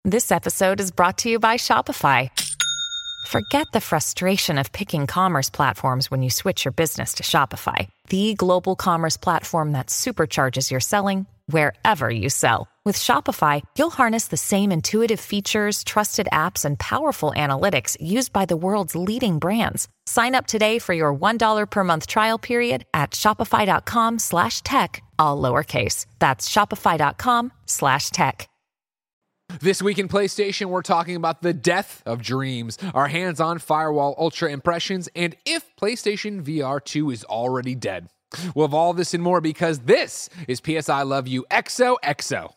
This episode is brought to you by Shopify. Forget the frustration of picking commerce platforms when you switch your business to Shopify, the global commerce platform that supercharges your selling wherever you sell. With Shopify, you'll harness the same intuitive features, trusted apps, and powerful analytics used by the world's leading brands. Sign up today for your $1 per month trial period at shopify.com/tech, all lowercase. That's shopify.com/tech. This week in PlayStation, we're talking about the death of dreams, our hands-on Firewall Ultra impressions, and if PlayStation VR 2 is already dead. We'll have all this and more because this is PS I Love You XOXO.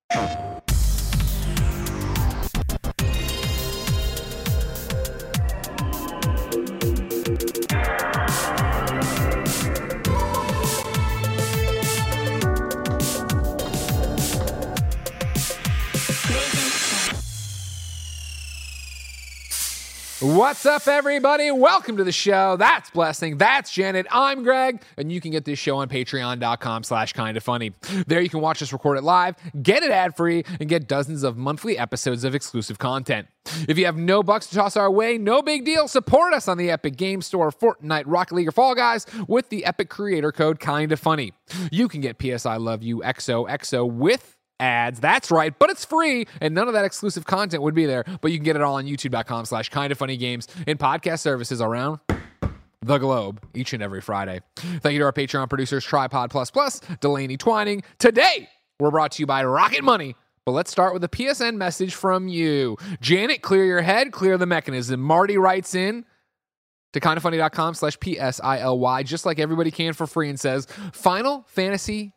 What's up, everybody? Welcome to the show. That's Blessing. That's Janet. I'm Greg, and you can get this show on patreon.com/kindafunny. There you can watch us record it live, get it ad-free, and get dozens of monthly episodes of exclusive content. If you have no bucks to toss our way, no big deal. Support us on the Epic Game Store, Fortnite, Rocket League, or Fall Guys with the Epic creator code kindafunny. You can get PS I Love You XOXO with ads. That's right, but it's free, and none of that exclusive content would be there, but you can get it all on youtube.com/kindafunnygames and podcast services around the globe each and every Friday. Thank you to our Patreon producers, Tripod Plus Plus, Delaney Twining. Today, we're brought to you by Rocket Money, but let's start with a PSN message from you. Janet, clear your head, clear the mechanism. Marty writes in to kindafunny.com/PSILY, just like everybody can for free, and says, Final Fantasy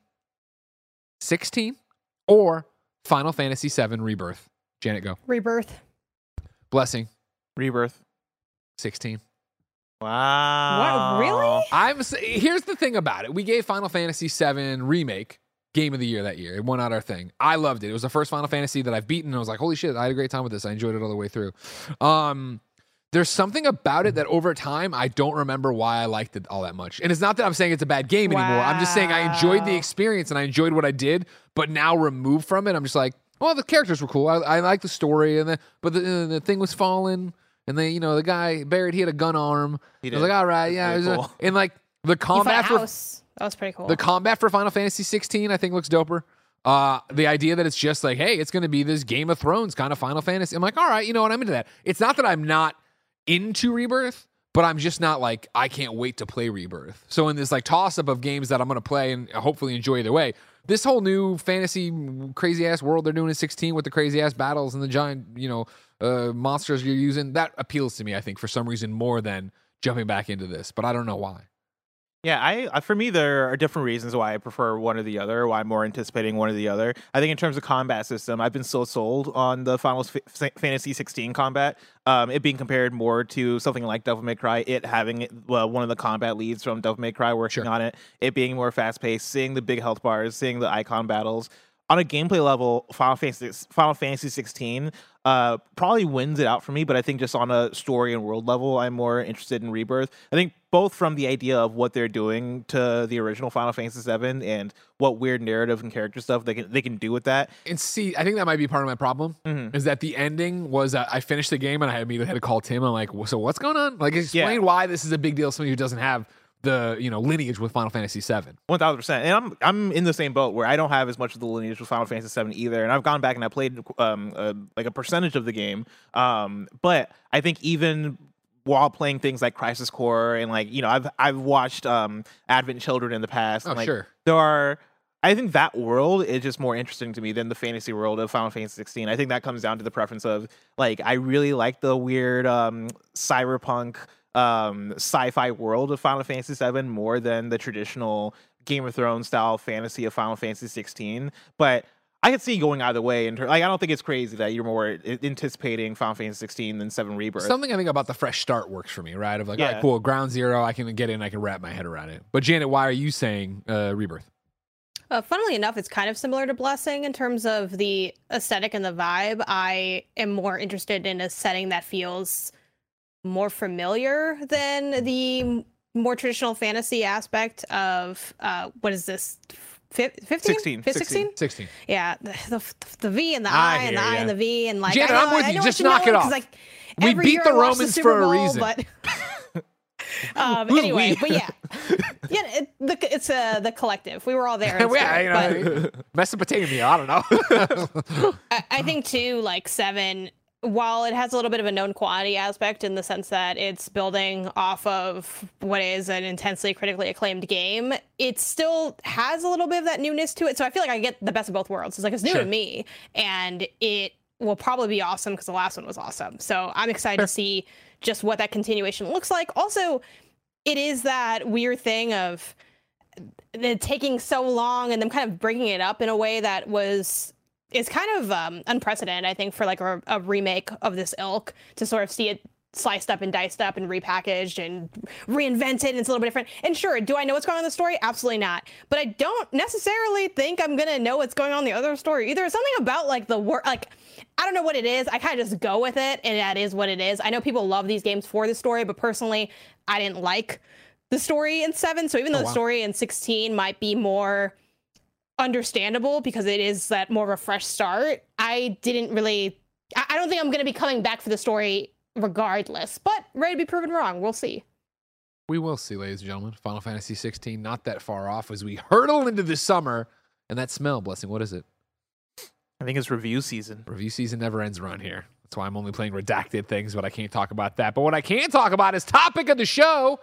16 or Final Fantasy VII Rebirth. Janet, go. Rebirth. Blessing. Rebirth. 16. Wow. What? Really? Here's the thing about it. We gave Final Fantasy VII Remake Game of the Year that year. It won out our thing. I loved it. It was the first Final Fantasy that I've beaten, and I was like, holy shit, I had a great time with this. I enjoyed it all the way through. There's something about it that over time, I don't remember why I liked it all that much. And it's not that I'm saying it's a bad game anymore. I'm just saying I enjoyed the experience and I enjoyed what I did, but now removed from it, I'm just like, well, the characters were cool. I like the story, but the thing was falling, and the guy buried, he had a gun arm. I was like, all right, yeah. Cool. And like the combat that was pretty cool. The combat for Final Fantasy 16, I think, looks doper. The idea that it's just like, hey, it's going to be this Game of Thrones kind of Final Fantasy. I'm like, all right, you know what? I'm into that. It's not that I'm not into Rebirth, but I'm just not like, I can't wait to play Rebirth. So in this like toss-up of games that I'm going to play and hopefully enjoy either way, this whole new fantasy crazy-ass world they're doing in 16 with the crazy-ass battles and the giant, monsters you're using, that appeals to me, I think, for some reason more than jumping back into this. But I don't know why. Yeah, I for me, there are different reasons why I prefer one or the other, why I'm more anticipating one or the other. I think in terms of combat system, I've been so sold on the Final Fantasy 16 combat, it being compared more to something like Devil May Cry, it having one of the combat leads from Devil May Cry working on it, it being more fast-paced, seeing the big health bars, seeing the icon battles. On a gameplay level, Final Fantasy 16 probably wins it out for me, but I think just on a story and world level, I'm more interested in Rebirth. I think both from the idea of what they're doing to the original Final Fantasy 7 and what weird narrative and character stuff they can do with that. And see, I think that might be part of my problem, is that the ending was I finished the game and I immediately had to call Tim. I'm like, so what's going on? Like, explain why this is a big deal to somebody who doesn't have the lineage with Final Fantasy 7. 1000%. And I'm in the same boat where I don't have as much of the lineage with Final Fantasy 7 either. And I've gone back and I played like a percentage of the game. But I think even while playing things like Crisis Core and I've watched Advent Children in the past. And, I think that world is just more interesting to me than the fantasy world of Final Fantasy 16. I think that comes down to the preference of I really like the weird cyberpunk sci-fi world of Final Fantasy 7 more than the traditional Game of Thrones style fantasy of Final Fantasy 16. But I could see going either way. I don't think it's crazy that you're more anticipating Final Fantasy 16 than 7 Rebirth. Something I think about the fresh start works for me, right? Of all right, cool, ground zero, I can get in, I can wrap my head around it. But Janet, why are you saying Rebirth? Funnily enough, it's kind of similar to Blessing in terms of the aesthetic and the vibe. I am more interested in a setting that feels more familiar than the more traditional fantasy aspect of what is this 15? 16. 16? 16. Yeah, the V and the I I and the hear I ya. and the V and like. Janet, I know, I'm with I you. know Just what knock it mean, 'cause, off. Like, We every beat year the I watch Romans Super for a Bowl, reason. But, Who's anyway, we? but yeah, it's the collective. We were all there. In Yeah, spirit, but Mesopotamia. I don't know. I think too, like 7, while it has a little bit of a known quantity aspect in the sense that it's building off of what is an intensely critically acclaimed game, it still has a little bit of that newness to it. So I feel like I get the best of both worlds. It's like it's new to me, and it will probably be awesome because the last one was awesome. So I'm excited to see just what that continuation looks like. Also, it is that weird thing of it taking so long and them kind of bringing it up in a way that is kind of unprecedented, I think, for like a remake of this ilk, to sort of see it sliced up and diced up and repackaged and reinvented, and it's a little bit different. And sure, do I know what's going on in the story? Absolutely not. But I don't necessarily think I'm gonna know what's going on in the other story either. Something about like the work, like I don't know what it is. I kind of just go with it, and that is what it is. I know people love these games for the story, but personally, I didn't like the story in 7. So even though the story in 16 might be more understandable because it is that more of a fresh start, I didn't really. I don't think I'm going to be coming back for the story regardless, but ready to be proven wrong. We'll see. We will see, ladies and gentlemen. Final Fantasy 16, not that far off as we hurtle into the summer. And that smell, Blessing, what is it? I think it's review season. Review season never ends around here. That's why I'm only playing redacted things, but I can't talk about that. But what I can talk about is topic of the show.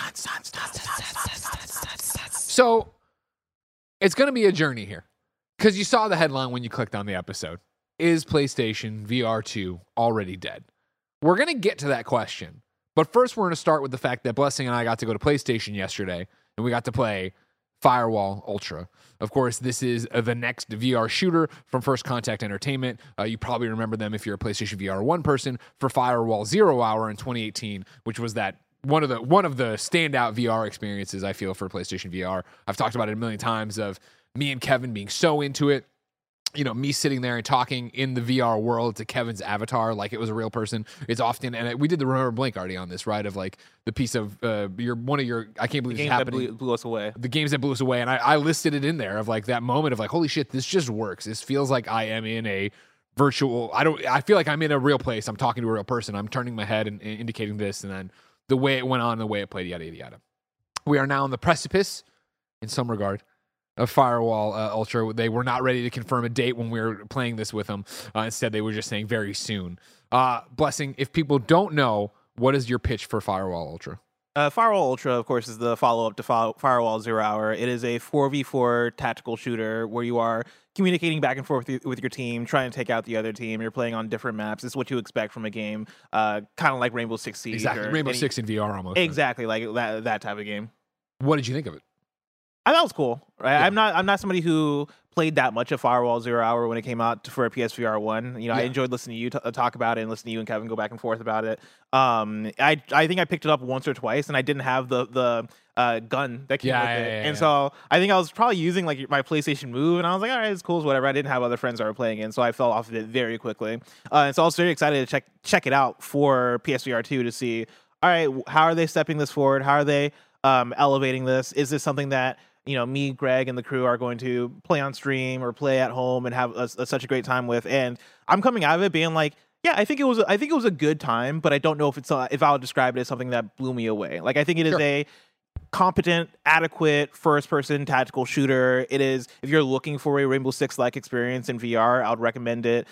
So it's going to be a journey here, because you saw the headline when you clicked on the episode. Is PlayStation VR 2 already dead? We're going to get to that question. But first, we're going to start with the fact that Blessing and I got to go to PlayStation yesterday, and we got to play Firewall Ultra. Of course, this is the next VR shooter from First Contact Entertainment. You probably remember them if you're a PlayStation VR 1 person for Firewall 0 Hour in 2018, which was that one of the standout VR experiences, I feel, for PlayStation VR. I've talked about it a million times, of me and Kevin being so into it. You know, me sitting there and talking in the VR world to Kevin's avatar like it was a real person. It's often, and we did the Remember Blink already on this, right? Of like the piece of I can't believe it's happening. That blew us away. The games that blew us away, and I listed it in there of like that moment of like, holy shit, this just works. This feels like I am in a virtual. I feel like I'm in a real place. I'm talking to a real person. I'm turning my head and indicating this, and then the way it went on, the way it played, yada yada yada. We are now on the precipice, in some regard, of Firewall Ultra. They were not ready to confirm a date when we were playing this with them. Instead, they were just saying very soon. Blessing, if people don't know, what is your pitch for Firewall Ultra? Firewall Ultra, of course, is the follow-up to Firewall 0 Hour. It is a 4v4 tactical shooter where you are communicating back and forth with your team, trying to take out the other team. You're playing on different maps. It's what you expect from a game, kind of like Rainbow Six Siege. Exactly, Rainbow Six in VR almost. Exactly, like that type of game. What did you think of it? I thought it was cool. Right? Yeah. I'm not somebody who played that much of Firewall 0 Hour when it came out for a PSVR 1. You know, Yeah. I enjoyed listening to you talk about it, and listening to you and Kevin go back and forth about it. I think I picked it up once or twice, and I didn't have the gun that came with it. And so I think I was probably using like my PlayStation Move, and I was like, all right, it's cool, it's whatever. I didn't have other friends that were playing it, so I fell off of it very quickly. And so I was very excited to check it out for PSVR 2 to see, all right, how are they stepping this forward? How are they elevating this? Is this something that, you know, me, Greg, and the crew are going to play on stream or play at home and have such a great time with? And I'm coming out of it being like, yeah, I think it was a good time, but I don't know if I would describe it as something that blew me away. Like, I think it is a competent, adequate first-person tactical shooter. It is, if you're looking for a Rainbow Six-like experience in VR, I would recommend it.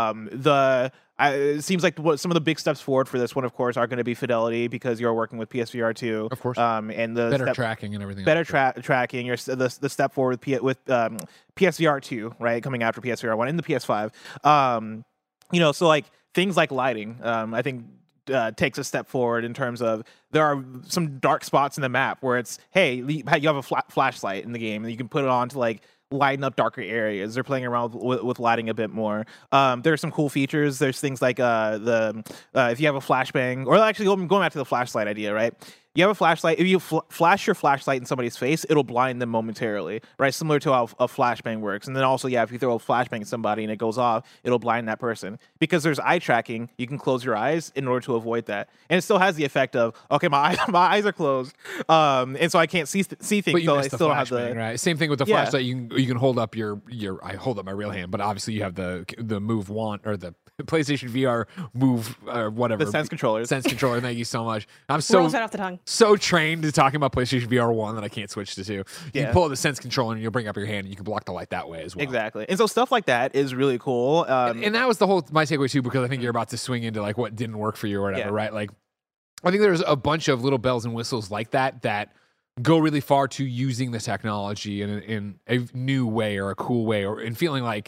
It seems like some of the big steps forward for this one, of course, are going to be fidelity, because you're working with PSVR 2, of course, and the better tracking and everything. Better tracking. The step forward with PSVR 2, right, coming after PSVR 1 and the PS5. You know, so like things like lighting, I think takes a step forward in terms of there are some dark spots in the map where it's, hey, you have a flashlight in the game and you can put it on to like lighten up darker areas. They're playing around with lighting a bit more. There are some cool features. There's things like if you have a flashbang, or actually going back to the flashlight idea, right? you have a flashlight. If you flash your flashlight in somebody's face, it'll blind them momentarily, right? Similar to how a flashbang works. And then also, if you throw a flashbang at somebody and it goes off, it'll blind that person. Because there's eye tracking, you can close your eyes in order to avoid that. And it still has the effect of, okay, my eyes are closed, and so I can't see things. But you so I missed the still don't have the flashbang, right? Same thing with the flashlight. You can hold up your. I hold up my real hand, but obviously you have the Move wand or the PlayStation VR Move or whatever. the Sense controllers. Sense controller. Thank you so much. I'm Rolls right off the tongue. so trained to talking about PlayStation VR 1 that I can't switch to 2. You Yeah. can pull out the Sense controller and you'll bring up your hand and you can block the light that way as well. Exactly. And so stuff like that is really cool. And that was my takeaway too, because I think you're about to swing into like what didn't work for you or whatever, Yeah. right? Like, I think there's a bunch of little bells and whistles like that go really far to using the technology in a new way or a cool way, or in feeling like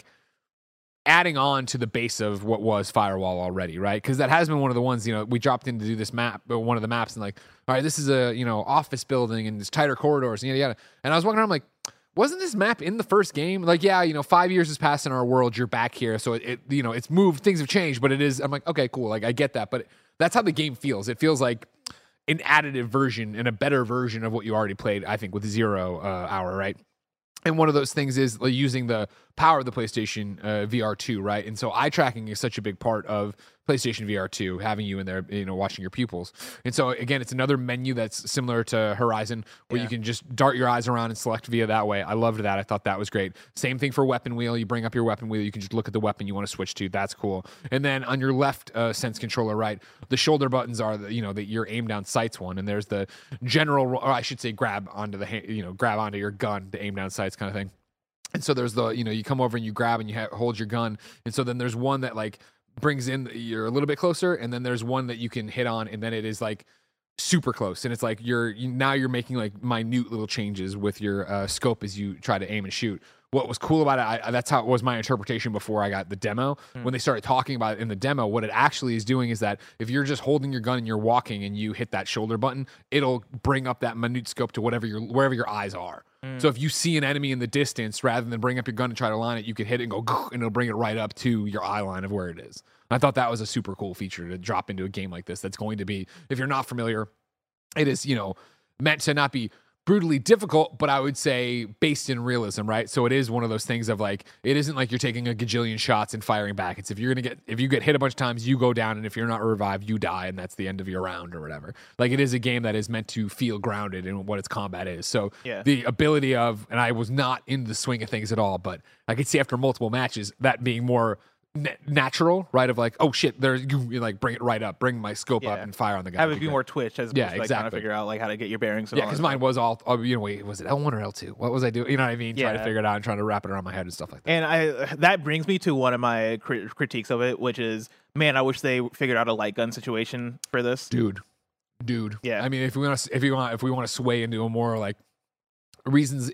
adding on to the base of what was Firewall already, right? Because that has been one of the ones, we dropped in to do this map, one of the maps, and like, all right, this is a, office building and it's tighter corridors and yada yada. And I was walking around like, wasn't this map in the first game? Like, 5 years has passed in our world, you're back here, so it's moved, things have changed, but it is, I'm like, okay, cool, like I get that, but that's how the game feels. It feels like an additive version and a better version of what you already played, I think, with 0 Hour, right? And one of those things is like using the power of the PlayStation VR 2, right? And so eye tracking is such a big part of PlayStation VR 2, having you in there, watching your pupils. And so again, it's another menu that's similar to Horizon, where you can just dart your eyes around and select via that way. I loved that. I thought that was great. Same thing for weapon wheel. You bring up your weapon wheel, you can just look at the weapon you want to switch to. That's cool. And then on your left Sense controller, right, the shoulder buttons are your aim down sights one, and there's the general, or I should say, grab onto the grab onto your gun to aim down sights kind of thing. And so there's the, you come over and you grab and you hold your gun. And so then there's one that like brings in, you're a little bit closer. And then there's one that you can hit on. And then it is like super close. And it's like now you're making like minute little changes with your scope as you try to aim and shoot. What was cool about it, that's how it was my interpretation before I got the demo. When they started talking about it in the demo, what it actually is doing is that if you're just holding your gun and you're walking and you hit that shoulder button, it'll bring up that minute scope to wherever your eyes are. So if you see an enemy in the distance, rather than bring up your gun and try to line it, you can hit it and go, and it'll bring it right up to your eye line of where it is. And I thought that was a super cool feature to drop into a game like this. That's going to be, if you're not familiar, it is, meant to not be brutally difficult, but I would say based in realism, right? So it is one of those things of like, it isn't like you're taking a gajillion shots and firing back. It's if you get hit a bunch of times, you go down, and if you're not revived, you die, and that's the end of your round or whatever. Like, it is a game that is meant to feel grounded in what its combat is. So the ability of, and I was not in the swing of things at all, but I could see after multiple matches that being more natural, right? Of like, oh shit, there's you like bring it right up, bring my scope up and fire on the guy. Have it be more twitch as opposed to like trying to exactly. figure out like how to get your bearings. Yeah, because mine was all, wait, was it L1 or L2? What was I doing? You know what I mean? Trying to Yeah. figure it out and trying to wrap it around my head and stuff like that. And that brings me to one of my critiques of it, which is, man, I wish they figured out a light gun situation for this. Dude. Yeah. I mean, if we want to sway into a more like reasons,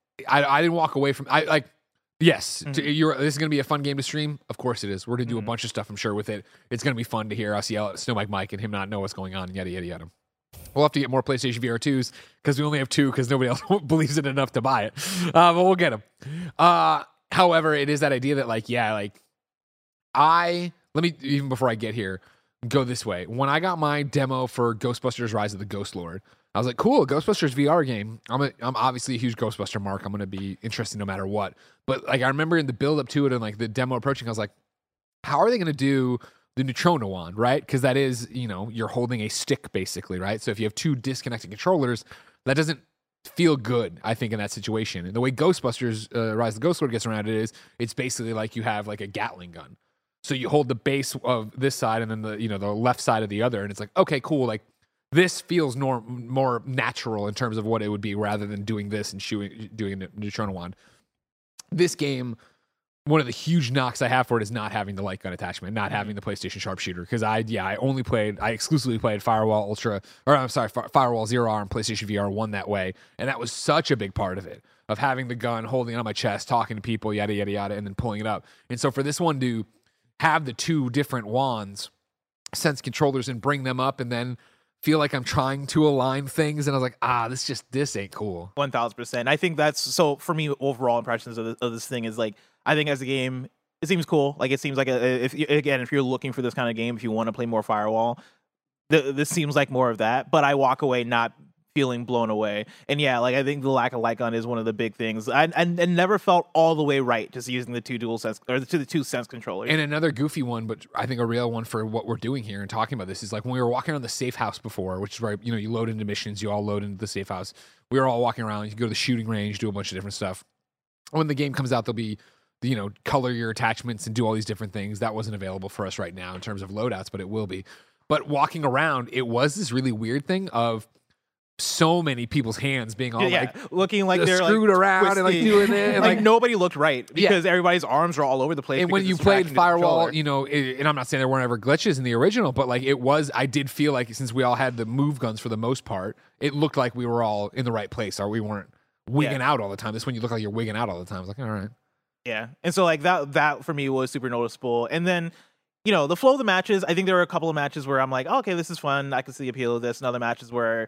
I didn't walk away from, yes, this is going to be a fun game to stream. Of course it is. We're going to do a bunch of stuff, I'm sure, with it. It's going to be fun to hear us yell at Snow Mike and him not know what's going on, yada, yada, yada. We'll have to get more PlayStation VR 2s because we only have 2 because nobody else believes it enough to buy it. But we'll get them. However, it is that idea that let me, even before I get here, go this way. When I got my demo for Ghostbusters Rise of the Ghost Lord, I was like, cool, Ghostbusters VR game. I'm obviously a huge Ghostbuster mark. I'm going to be interested no matter what. But like, I remember in the build up to it and like the demo approaching, I was like, how are they going to do the Neutrona wand, right? Because that is, you're holding a stick basically, right? So if you have 2 disconnected controllers, that doesn't feel good, I think, in that situation. And the way Ghostbusters Rise of the Ghost Lord gets around it is, it's basically like you have like a Gatling gun. So you hold the base of this side and then the left side of the other, and it's like, okay, cool, like this feels more natural in terms of what it would be rather than doing this and doing a Neutrona wand. This game, one of the huge knocks I have for it is not having the light gun attachment, not having the PlayStation sharpshooter. Because I exclusively played Firewall 0 on PlayStation VR 1 that way. And that was such a big part of it, of having the gun, holding it on my chest, talking to people, yada, yada, yada, and then pulling it up. And so for this one to have the 2 different wands, Sense controllers, and bring them up and then feel like I'm trying to align things, and I was like, this ain't cool. 1000%. I think that's, so for me, overall impressions of this thing is like, I think as a game, it seems cool. Like, it seems like if you're looking for this kind of game, if you want to play more Firewall, this seems like more of that, but I walk away not feeling blown away. And yeah, like I think the lack of light gun is one of the big things. I never felt all the way right just using the two the two sense controllers. And another goofy one, but I think a real one for what we're doing here and talking about this is like when we were walking around the safe house before, which is where you load into missions, you all load into the safe house. We were all walking around. You can go to the shooting range, do a bunch of different stuff. When the game comes out, there'll be color your attachments and do all these different things. That wasn't available for us right now in terms of loadouts, but it will be. But walking around, it was this really weird thing of so many people's hands being all looking like they're screwed like around twisting. and like doing it, and like nobody looked right because everybody's arms are all over the place. And when you played Firewall, and I'm not saying there weren't ever glitches in the original, but like I did feel like since we all had the move guns for the most part, it looked like we were all in the right place, or we weren't wigging out all the time. This when you look like you're wigging out all the time. I was like, all right. Yeah. And so like that for me was super noticeable. And then, the flow of the matches, I think there were a couple of matches where I'm like, oh, okay, this is fun. I can see the appeal of this. And other matches where,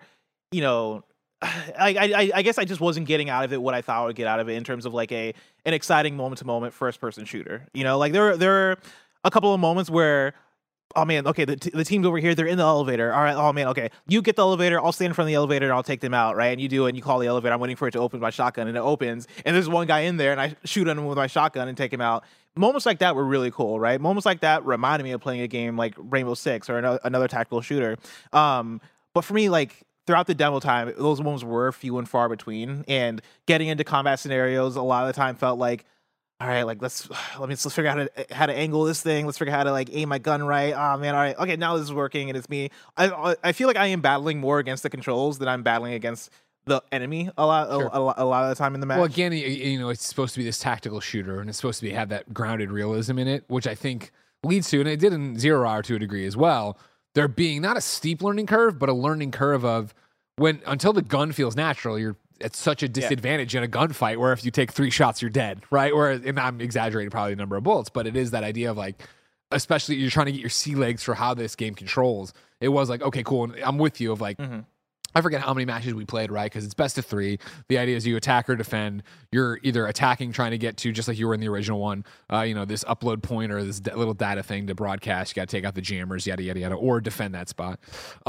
I guess I just wasn't getting out of it what I thought I would get out of it in terms of like an exciting moment to moment first person shooter. Like there are a couple of moments where, oh man, okay, the team's over here, they're in the elevator. All right, oh man, okay, you get the elevator, I'll stand in front of the elevator and I'll take them out, right? And you do it and you call the elevator, I'm waiting for it to open with my shotgun, and it opens, and there's one guy in there and I shoot at him with my shotgun and take him out. Moments like that were really cool, right? Moments like that reminded me of playing a game like Rainbow Six or another tactical shooter. But for me, like, throughout the demo time, those moments were few and far between, and getting into combat scenarios a lot of the time felt like, all right, like let's figure out how to angle this thing. Let's figure out how to like aim my gun right. Oh man, all right, okay, now this is working, and it's me. I feel like I am battling more against the controls than I'm battling against the enemy a lot of the time in the match. Well, again, it's supposed to be this tactical shooter, and it's supposed to have that grounded realism in it, which I think leads to, and it did in Zero Hour to a degree as well, there being not a steep learning curve, but a learning curve of until the gun feels natural, you're at such a disadvantage in a gunfight where if you take 3 shots, you're dead, right? And I'm exaggerating probably the number of bullets, but it is that idea of like, especially you're trying to get your sea legs for how this game controls. It was like, okay, cool. And I'm with you of like, I forget how many matches we played, right? Because it's best of 3. The idea is you attack or defend. You're either attacking, trying to get to, just like you were in the original one, this upload point or this little data thing to broadcast. You got to take out the jammers, yada, yada, yada, or defend that spot.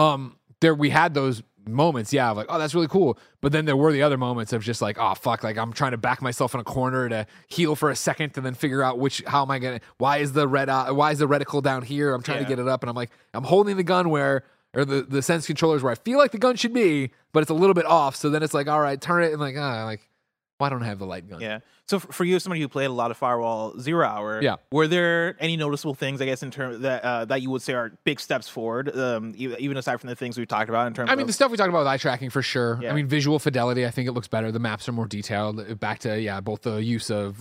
We had those moments, like, oh, that's really cool. But then there were the other moments of just like, oh, fuck, like I'm trying to back myself in a corner to heal for a second and then figure out why is the reticle down here? I'm trying to get it up, and I'm like, I'm holding the gun or the sense controllers where I feel like the gun should be, but it's a little bit off. So then it's like, all right, turn it, and why don't I have the light gun? Yeah. So for you, somebody who played a lot of Firewall Zero Hour, were there any noticeable things, I guess, in terms that you would say are big steps forward, even aside from the things we've talked about in terms of... the stuff we talked about with eye tracking for sure. Yeah. Visual fidelity, I think it looks better. The maps are more detailed. Back to, both the use of,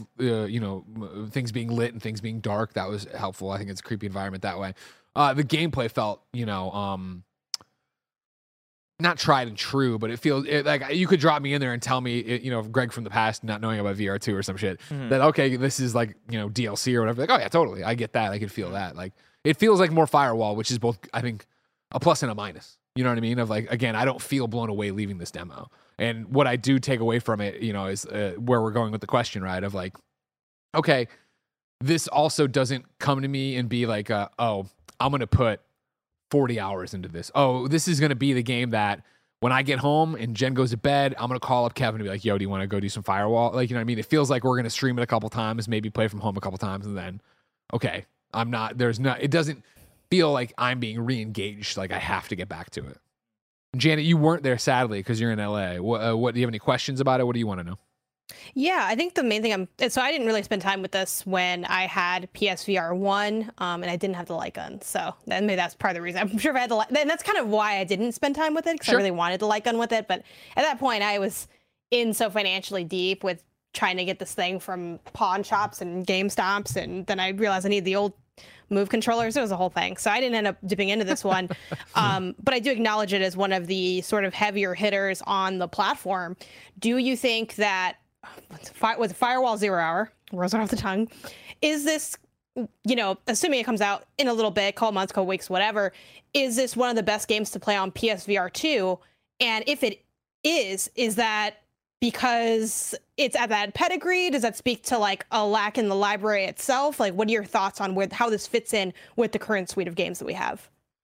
things being lit and things being dark. That was helpful. I think it's a creepy environment that way. The gameplay felt, not tried and true, but it feels like you could drop me in there and tell me, Greg from the past, not knowing about VR2 or some shit, that, okay, this is like, DLC or whatever. Like, oh yeah, totally. I get that. I can feel that. Like, it feels like more Firewall, which is both, I think, a plus and a minus. You know what I mean? Of like, again, I don't feel blown away leaving this demo. And what I do take away from it, is where we're going with the question, right? Of like, okay, this also doesn't come to me and be like, oh, I'm going to put 40 hours into this. Oh, this is going to be the game that when I get home and Jen goes to bed, I'm going to call up Kevin and be like, yo, do you want to go do some Firewall? Like, you know what I mean? It feels like we're going to stream it a couple times, maybe play from home a couple times, and then, okay, it doesn't feel like I'm being re-engaged. Like I have to get back to it. Janet, you weren't there, sadly, because you're in LA. What do you have any questions about it? What do you want to know? Yeah, I think the main thing so I didn't really spend time with this when I had PSVR 1, and I didn't have the light gun. So maybe that's part of the reason. I'm sure if I had the light, and that's kind of why I didn't spend time with it, because I really wanted the light gun with it. But at that point, I was in so financially deep with trying to get this thing from pawn shops and GameStops, and then I realized I needed the old Move controllers. It was a whole thing. So I didn't end up dipping into this one. But I do acknowledge it as one of the sort of heavier hitters on the platform. Do you think that with Firewall Zero Hour, rolls right off the tongue, is this, assuming it comes out in a little bit, couple months, couple weeks, whatever, is this one of the best games to play on PSVR 2? And if it is that because it's at that pedigree? Does that speak to like a lack in the library itself? Like, what are your thoughts on how this fits in with the current suite of games that we have?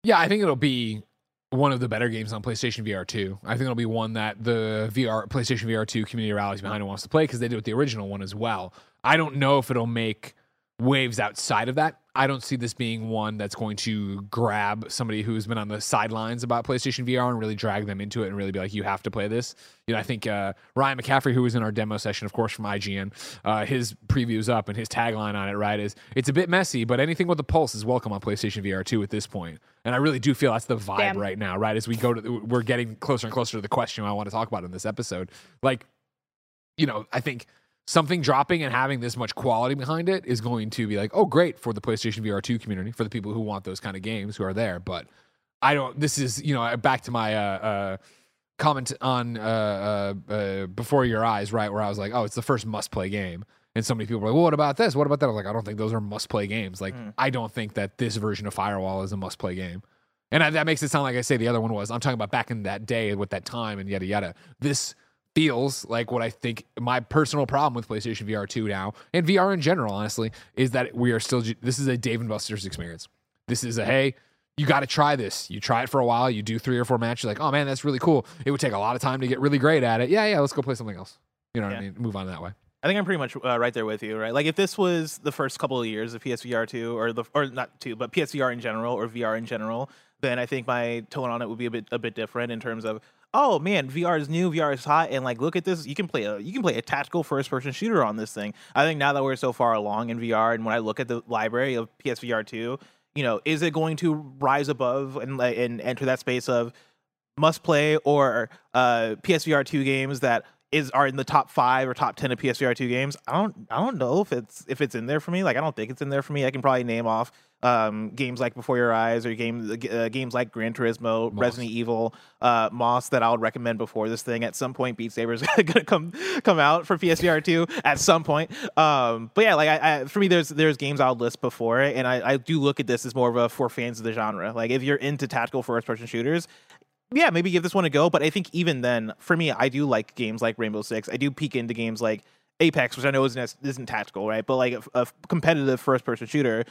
Yeah, I think it'll be one of the better games on PlayStation VR 2. I think it'll be one that the PlayStation VR 2 community rallies behind and wants to play because they did with the original one as well. I don't know if it'll make waves outside of that. I don't see this being one that's going to grab somebody who's been on the sidelines about PlayStation VR and really drag them into it and really be like, you have to play this. You know, I think Ryan McCaffrey, who was in our demo session, of course, from IGN, his preview's up and his tagline on it, right, is it's a bit messy, but anything with a pulse is welcome on PlayStation VR 2 at this point. And I really do feel that's the vibe right now, right? As we go we're getting closer and closer to the question I want to talk about in this episode. Like, you know, I think something dropping and having this much quality behind it is going to be like, oh, great for the PlayStation VR 2 community, for the people who want those kind of games who are there. But this is, you know, back to my comment on Before Your Eyes, right, where I was like, oh, it's the first must-play game. And so many people were like, well, what about this? What about that? I was like, I don't think those are must-play games. Like, I don't think that this version of Firewall is a must-play game. And that makes it sound like I say the other one was. I'm talking about back in that day with that time and yada, yada. This feels like what I think my personal problem with PlayStation VR 2 now, and VR in general, honestly, is that we are still, this is a Dave & Buster's experience. This is a, hey, you got to try this. You try it for a while, you do 3 or 4 matches, like, oh man, that's really cool. It would take a lot of time to get really great at it. Yeah, let's go play something else. You know what I mean? Move on that way. I think I'm pretty much right there with you, right? Like if this was the first couple of years of PSVR 2 or not 2, but PSVR in general or VR in general, then I think my tone on it would be a bit different in terms of, oh man, VR is new, VR is hot, and like look at this, you can play a tactical first person shooter on this thing. I think now that we're so far along in VR, and when I look at the library of PSVR 2, you know, is it going to rise above and enter that space of must play or PSVR 2 games that are in the top 5 or top 10 of PSVR 2 games? I don't know if it's in there for me. Like I don't think it's in there for me. I can probably name off games like Before Your Eyes or games like Gran Turismo, Moss. Resident Evil, Moss that I would recommend before this thing. At some point, Beat Saber is gonna come out for PSVR 2 at some point. But yeah, like for me, there's games I would list before it, and I do look at this as more of a for fans of the genre. Like if you're into tactical first person shooters, yeah, maybe give this one a go. But I think even then, for me, I do like games like Rainbow Six. I do peek into games like Apex, which I know isn't tactical, right? But like a competitive first-person shooter,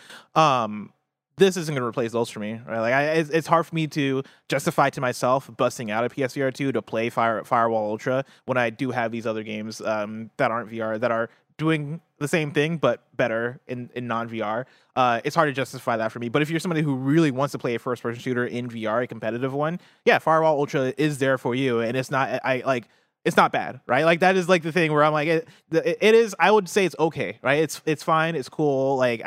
this isn't going to replace those for me, right? Like it's hard for me to justify to myself busting out of PSVR 2 to play Firewall Ultra when I do have these other games that aren't VR that are doing the same thing but better in non-VR. It's hard to justify that for me. But if you're somebody who really wants to play a first-person shooter in VR, a competitive one, yeah, Firewall Ultra is there for you, and it's not it's not bad, right? Like that is like the thing where I'm like it is. I would say it's okay, right? It's fine, it's cool. Like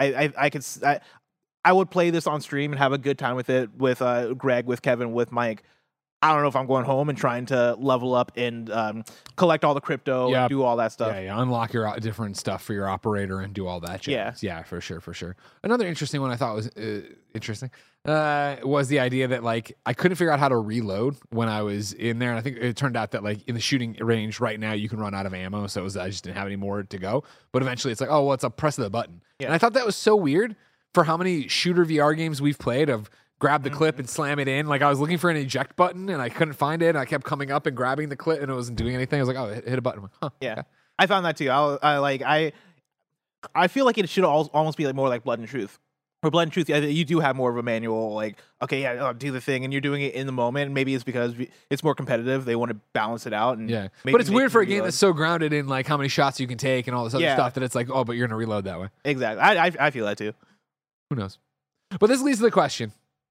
I would play this on stream and have a good time with it with Greg, with Kevin, with Mike. I don't know if I'm going home and trying to level up and collect all the crypto and do all that stuff. Yeah, unlock your different stuff for your operator and do all that jazz. Yeah, for sure. Another interesting one I thought was interesting was the idea that like I couldn't figure out how to reload when I was in there, and I think it turned out that like in the shooting range right now you can run out of ammo, so I just didn't have any more to go. But eventually it's like, oh well, it's a press of the button, and I thought that was so weird for how many shooter VR games we've played of grab the clip and slam it in. Like I was looking for an eject button and I couldn't find it. And I kept coming up and grabbing the clip and it wasn't doing anything. I was like, oh, hit a button. Like, huh, yeah, okay. I found that too. I feel like it should almost be like more like Blood and Truth. For Blood and Truth, you do have more of a manual. Like, okay, yeah, do the thing, and you're doing it in the moment. Maybe it's because it's more competitive. They want to balance it out. And but it's weird for a game that's so grounded in like how many shots you can take and all this other stuff that it's like, oh, but you're gonna reload that way. Exactly. I feel that too. Who knows? But this leads to the question.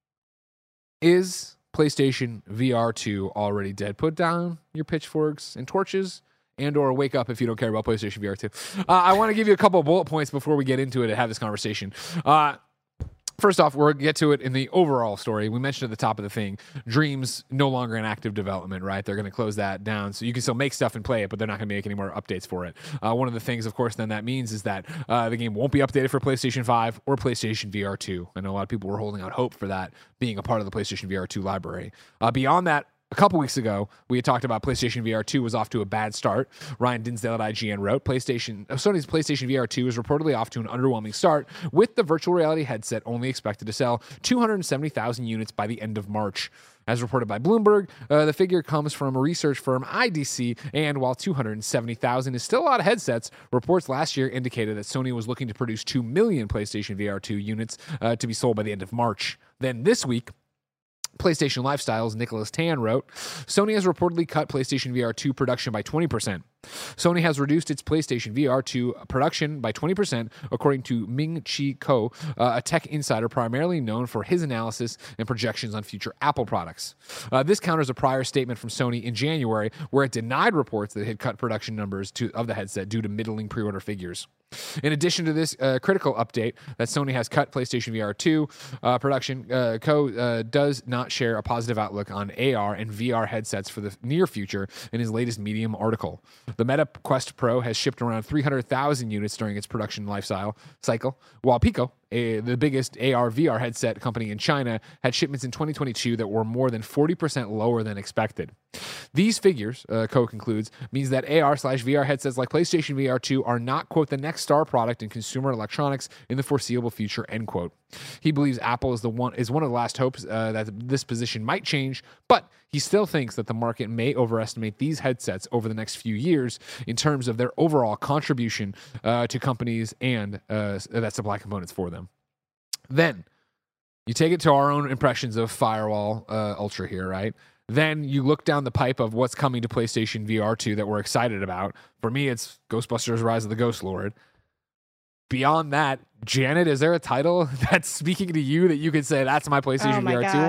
Is PlayStation VR 2 already dead? Put down your pitchforks and torches and or wake up if you don't care about PlayStation VR 2. I want to give you a couple of bullet points before we get into it and have this conversation. First off, we'll get to it in the overall story. We mentioned at the top of the thing, Dreams no longer in active development, right? They're going to close that down. So you can still make stuff and play it, but they're not going to make any more updates for it. One of the things, of course, then that means is that the game won't be updated for PlayStation 5 or PlayStation VR 2. I know a lot of people were holding out hope for that being a part of the PlayStation VR 2 library. Beyond that, a couple weeks ago, we had talked about PlayStation VR 2 was off to a bad start. Ryan Dinsdale at IGN wrote, Sony's PlayStation VR 2 is reportedly off to an underwhelming start, with the virtual reality headset only expected to sell 270,000 units by the end of March. As reported by Bloomberg, the figure comes from a research firm IDC, and while 270,000 is still a lot of headsets, reports last year indicated that Sony was looking to produce 2 million PlayStation VR 2 units to be sold by the end of March. Then this week, PlayStation Lifestyle's Nicholas Tan wrote, Sony has reportedly cut PlayStation VR 2 production by 20%. Sony has reduced its PlayStation VR 2 production by 20%, according to Ming-Chi Kuo, a tech insider primarily known for his analysis and projections on future Apple products. This counters a prior statement from Sony in January, where it denied reports that it had cut production numbers of the headset due to middling pre-order figures. In addition to this critical update that Sony has cut PlayStation VR 2 production, Kuo does not share a positive outlook on AR and VR headsets for the near future in his latest Medium article. The Meta Quest Pro has shipped around 300,000 units during its production cycle, while Pico, the biggest AR VR headset company in China, had shipments in 2022 that were more than 40% lower than expected. These figures, Kuo concludes, means that AR/VR headsets like PlayStation VR 2 are not, quote, the next star product in consumer electronics in the foreseeable future, end quote. He believes Apple is one of the last hopes that this position might change, but he still thinks that the market may overestimate these headsets over the next few years in terms of their overall contribution to companies and that supply components for them. Then you take it to our own impressions of Firewall Ultra here, right? Then you look down the pipe of what's coming to PlayStation VR 2 that we're excited about. For me, it's Ghostbusters Rise of the Ghost Lord. Beyond that, Janet, is there a title that's speaking to you that you could say that's my PlayStation VR 2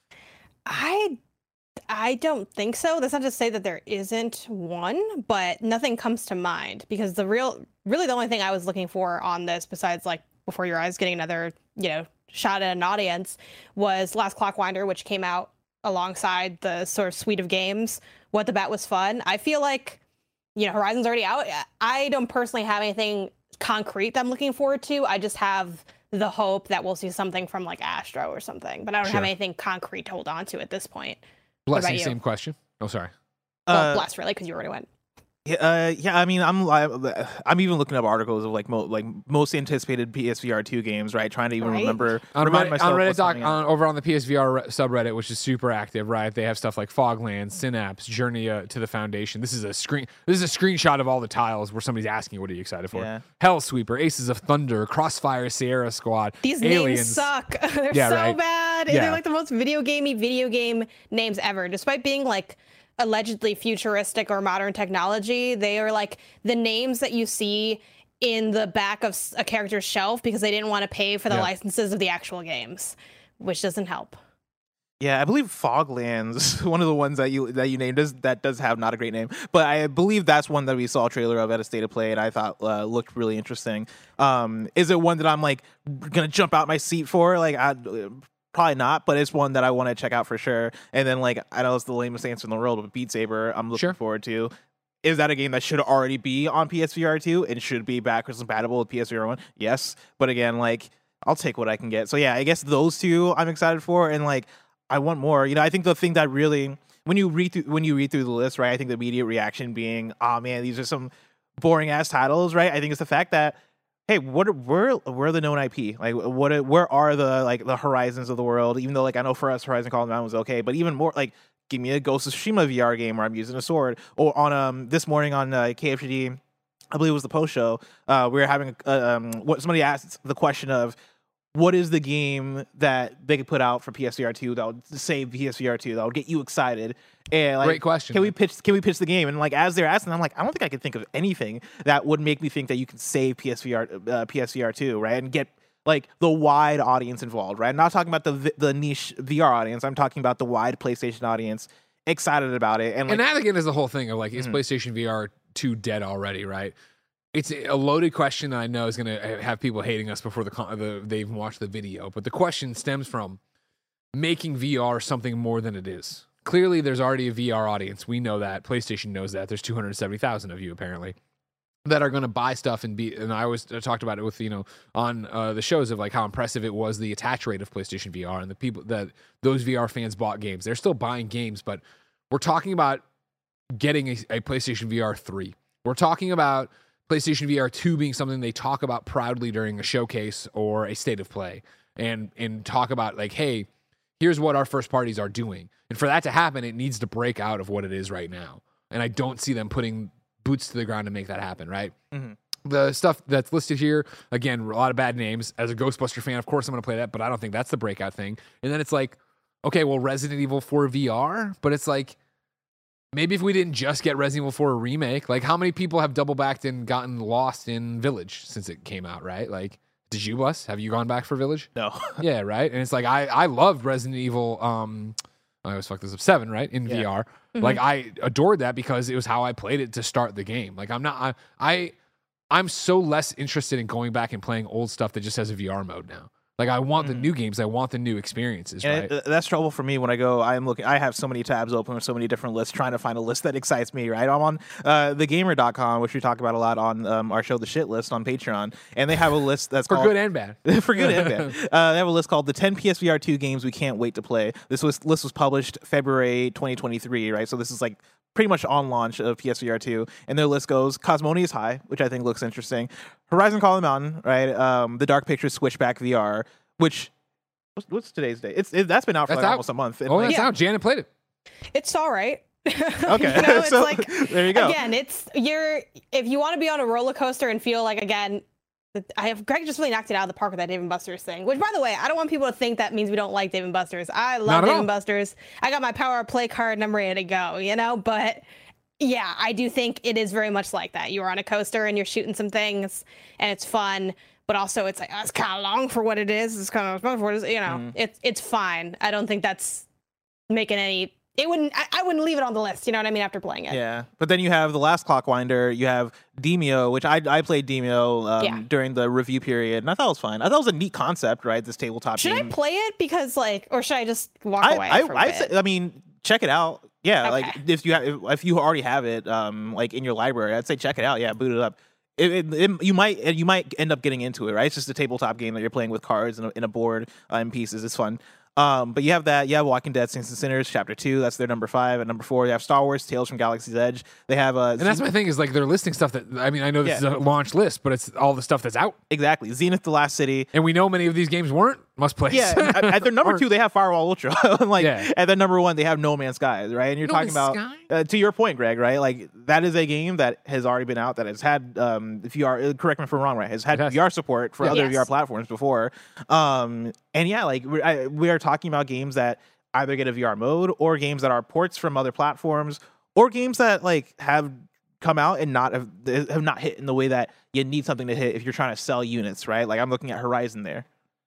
one? I don't think so. That's not to say that there isn't one, but nothing comes to mind because really the only thing I was looking for on this, besides like Before Your Eyes getting another, shot at an audience, was Last Clockwinder, which came out alongside the sort of suite of games. What the Bat was fun. I feel like, Horizon's already out. I don't personally have anything concrete that I'm looking forward to. I just have the hope that we'll see something from like Astro or something, but I don't have anything concrete to hold on to at this point. Blessing, same question. Oh, sorry. Well, Bless, really, because you already went. I mean, I'm even looking up articles of like most anticipated PSVR 2 games, right? Trying to even remember. Remind myself on Reddit over on the PSVR subreddit, which is super active, right? They have stuff like Foglands, Synapse, Journey to the Foundation. This is a screenshot of all the tiles where somebody's asking, "What are you excited for?" Yeah. Hellsweeper, Aces of Thunder, Crossfire, Sierra Squad. These Aliens. names suck. They're so bad. Yeah. They're like the most video game names ever, despite being like allegedly futuristic or modern technology. They are like the names that you see in the back of a character's shelf because they didn't want to pay for the licenses of the actual games, which doesn't help. Yeah, I believe Foglands, one of the ones that you named, does have not a great name, but I believe that's one that we saw a trailer of at a State of Play and I thought looked really interesting. Is it one that I'm like gonna jump out my seat for? Like probably not, but it's one that I want to check out for sure. And then, like, I know it's the lamest answer in the world, but Beat Saber, I'm looking forward to. Is that a game that should already be on PSVR 2 and should be backwards compatible with PSVR 1? Yes. But again, like, I'll take what I can get. So, yeah, I guess those two I'm excited for. And, like, I want more. I think the thing that really, when you read through the list, right, I think the immediate reaction being, oh, man, these are some boring-ass titles, right? I think it's the fact that, hey, where are the known IP? Like, where are the Horizons of the world? Even though, like, I know for us, Horizon Call of the Mountain was okay, but even more, like, give me a Ghost of Tsushima VR game where I'm using a sword. Or on this morning on KFGD, I believe it was the post show, we were having somebody asked the question of, what is the game that they could put out for PSVR 2 that would save PSVR 2 that would get you excited? And, like, great question. Can we pitch the game? And like as they're asking, I'm like, I don't think I can think of anything that would make me think that you can save PSVR 2, right? And get like the wide audience involved, right? I'm not talking about the niche VR audience. I'm talking about the wide PlayStation audience excited about it. And that again is the whole thing of like, is PlayStation VR 2 dead already, right? It's a loaded question that I know is going to have people hating us before they even watched the video. But the question stems from making VR something more than it is. Clearly, there's already a VR audience. We know that. PlayStation knows that. There's 270,000 of you, apparently, that are going to buy stuff and I always talked about it with, on the shows of like how impressive it was, the attach rate of PlayStation VR and the people that those VR fans bought games. They're still buying games, but we're talking about getting a PlayStation VR 3. We're talking about PlayStation VR 2 being something they talk about proudly during a showcase or a State of Play and talk about like, hey, here's what our first parties are doing. And for that to happen, it needs to break out of what it is right now. And I don't see them putting boots to the ground to make that happen, right? Mm-hmm. The stuff that's listed here, again, a lot of bad names. As a Ghostbuster fan, of course I'm going to play that, but I don't think that's the breakout thing. And then it's like, okay, well, Resident Evil 4 VR, but it's like, maybe if we didn't just get Resident Evil 4 remake, like how many people have double backed and gotten lost in Village since it came out, right? Like, did you, Bless? Have you gone back for Village? No. Yeah, right? And it's like, I loved Resident Evil, I always fuck this up, 7, right? In VR. Mm-hmm. Like, I adored that because it was how I played it to start the game. Like, I'm so less interested in going back and playing old stuff that just has a VR mode now. Like, I want the new games. I want the new experiences, And right? that's trouble for me when I go. I have so many tabs open with so many different lists, trying to find a list that excites me, right? I'm on thegamer.com, which we talk about a lot on our show, The Shit List, on Patreon. And they have a list that's For called... good and bad. For good and bad. They have a list called the 10 PSVR 2 games we can't wait to play. This list was published February 2023, right? So this is like pretty much on launch of PSVR 2. And their list goes Cosmonious High, which I think looks interesting. Horizon Call of the Mountain, right? The Dark Pictures Switchback VR, which... What's today's date? That's been out for almost a month. Oh, that's out. Janet played it. It's all right. Okay. You know, it's So, like, there you go. Again, if you want to be on a roller coaster and feel like, again, Greg just really knocked it out of the park with that Dave & Buster's thing, which, by the way, I don't want people to think that means we don't like Dave & Buster's. I love Dave & Buster's. I got my Power Play card and I'm ready to go, you know, but yeah, I do think it is very much like that. You're on a coaster and you're shooting some things and it's fun. But also, it's like, it's kind of long for what it is. It's kind of fun for what it is. You know, it's fine. I don't think that's making any. It wouldn't. I wouldn't leave it on the list. You know what I mean? After playing it. Yeah, but then you have The Last Clockwinder. You have Demeo, which I played Demeo during the review period, and I thought it was fine. I thought it was a neat concept, right? This tabletop Should game. I play it or should I just walk away? I mean, check it out. Yeah, Okay. like if you already have it, like in your library, I'd say check it out. Yeah, boot it up. You might end up getting into it, right? It's just a tabletop game that you're playing with cards and a board and pieces. It's fun. But you have that. You have Walking Dead: Saints and Sinners Chapter 2. That's their number 5. At number 4, you have Star Wars: Tales from Galaxy's Edge. They have and that's my thing is like they're listing stuff that I mean I know this is a launch list, but it's all the stuff that's out. Exactly. Zenith: The Last City. And we know many of these games weren't must-plays. Yeah, at their number 2, they have Firewall Ultra. At their number 1, they have No Man's Sky, right? And you're talking about, to your point, Greg, right? Like, that is a game that has already been out, that has had, VR, correct me if I'm wrong, right? Has had VR support for other VR platforms before. And yeah, like, we are talking about games that either get a VR mode, or games that are ports from other platforms, or games that, like, have come out and have not hit in the way that you need something to hit if you're trying to sell units, right? Like, I'm looking at Horizon there.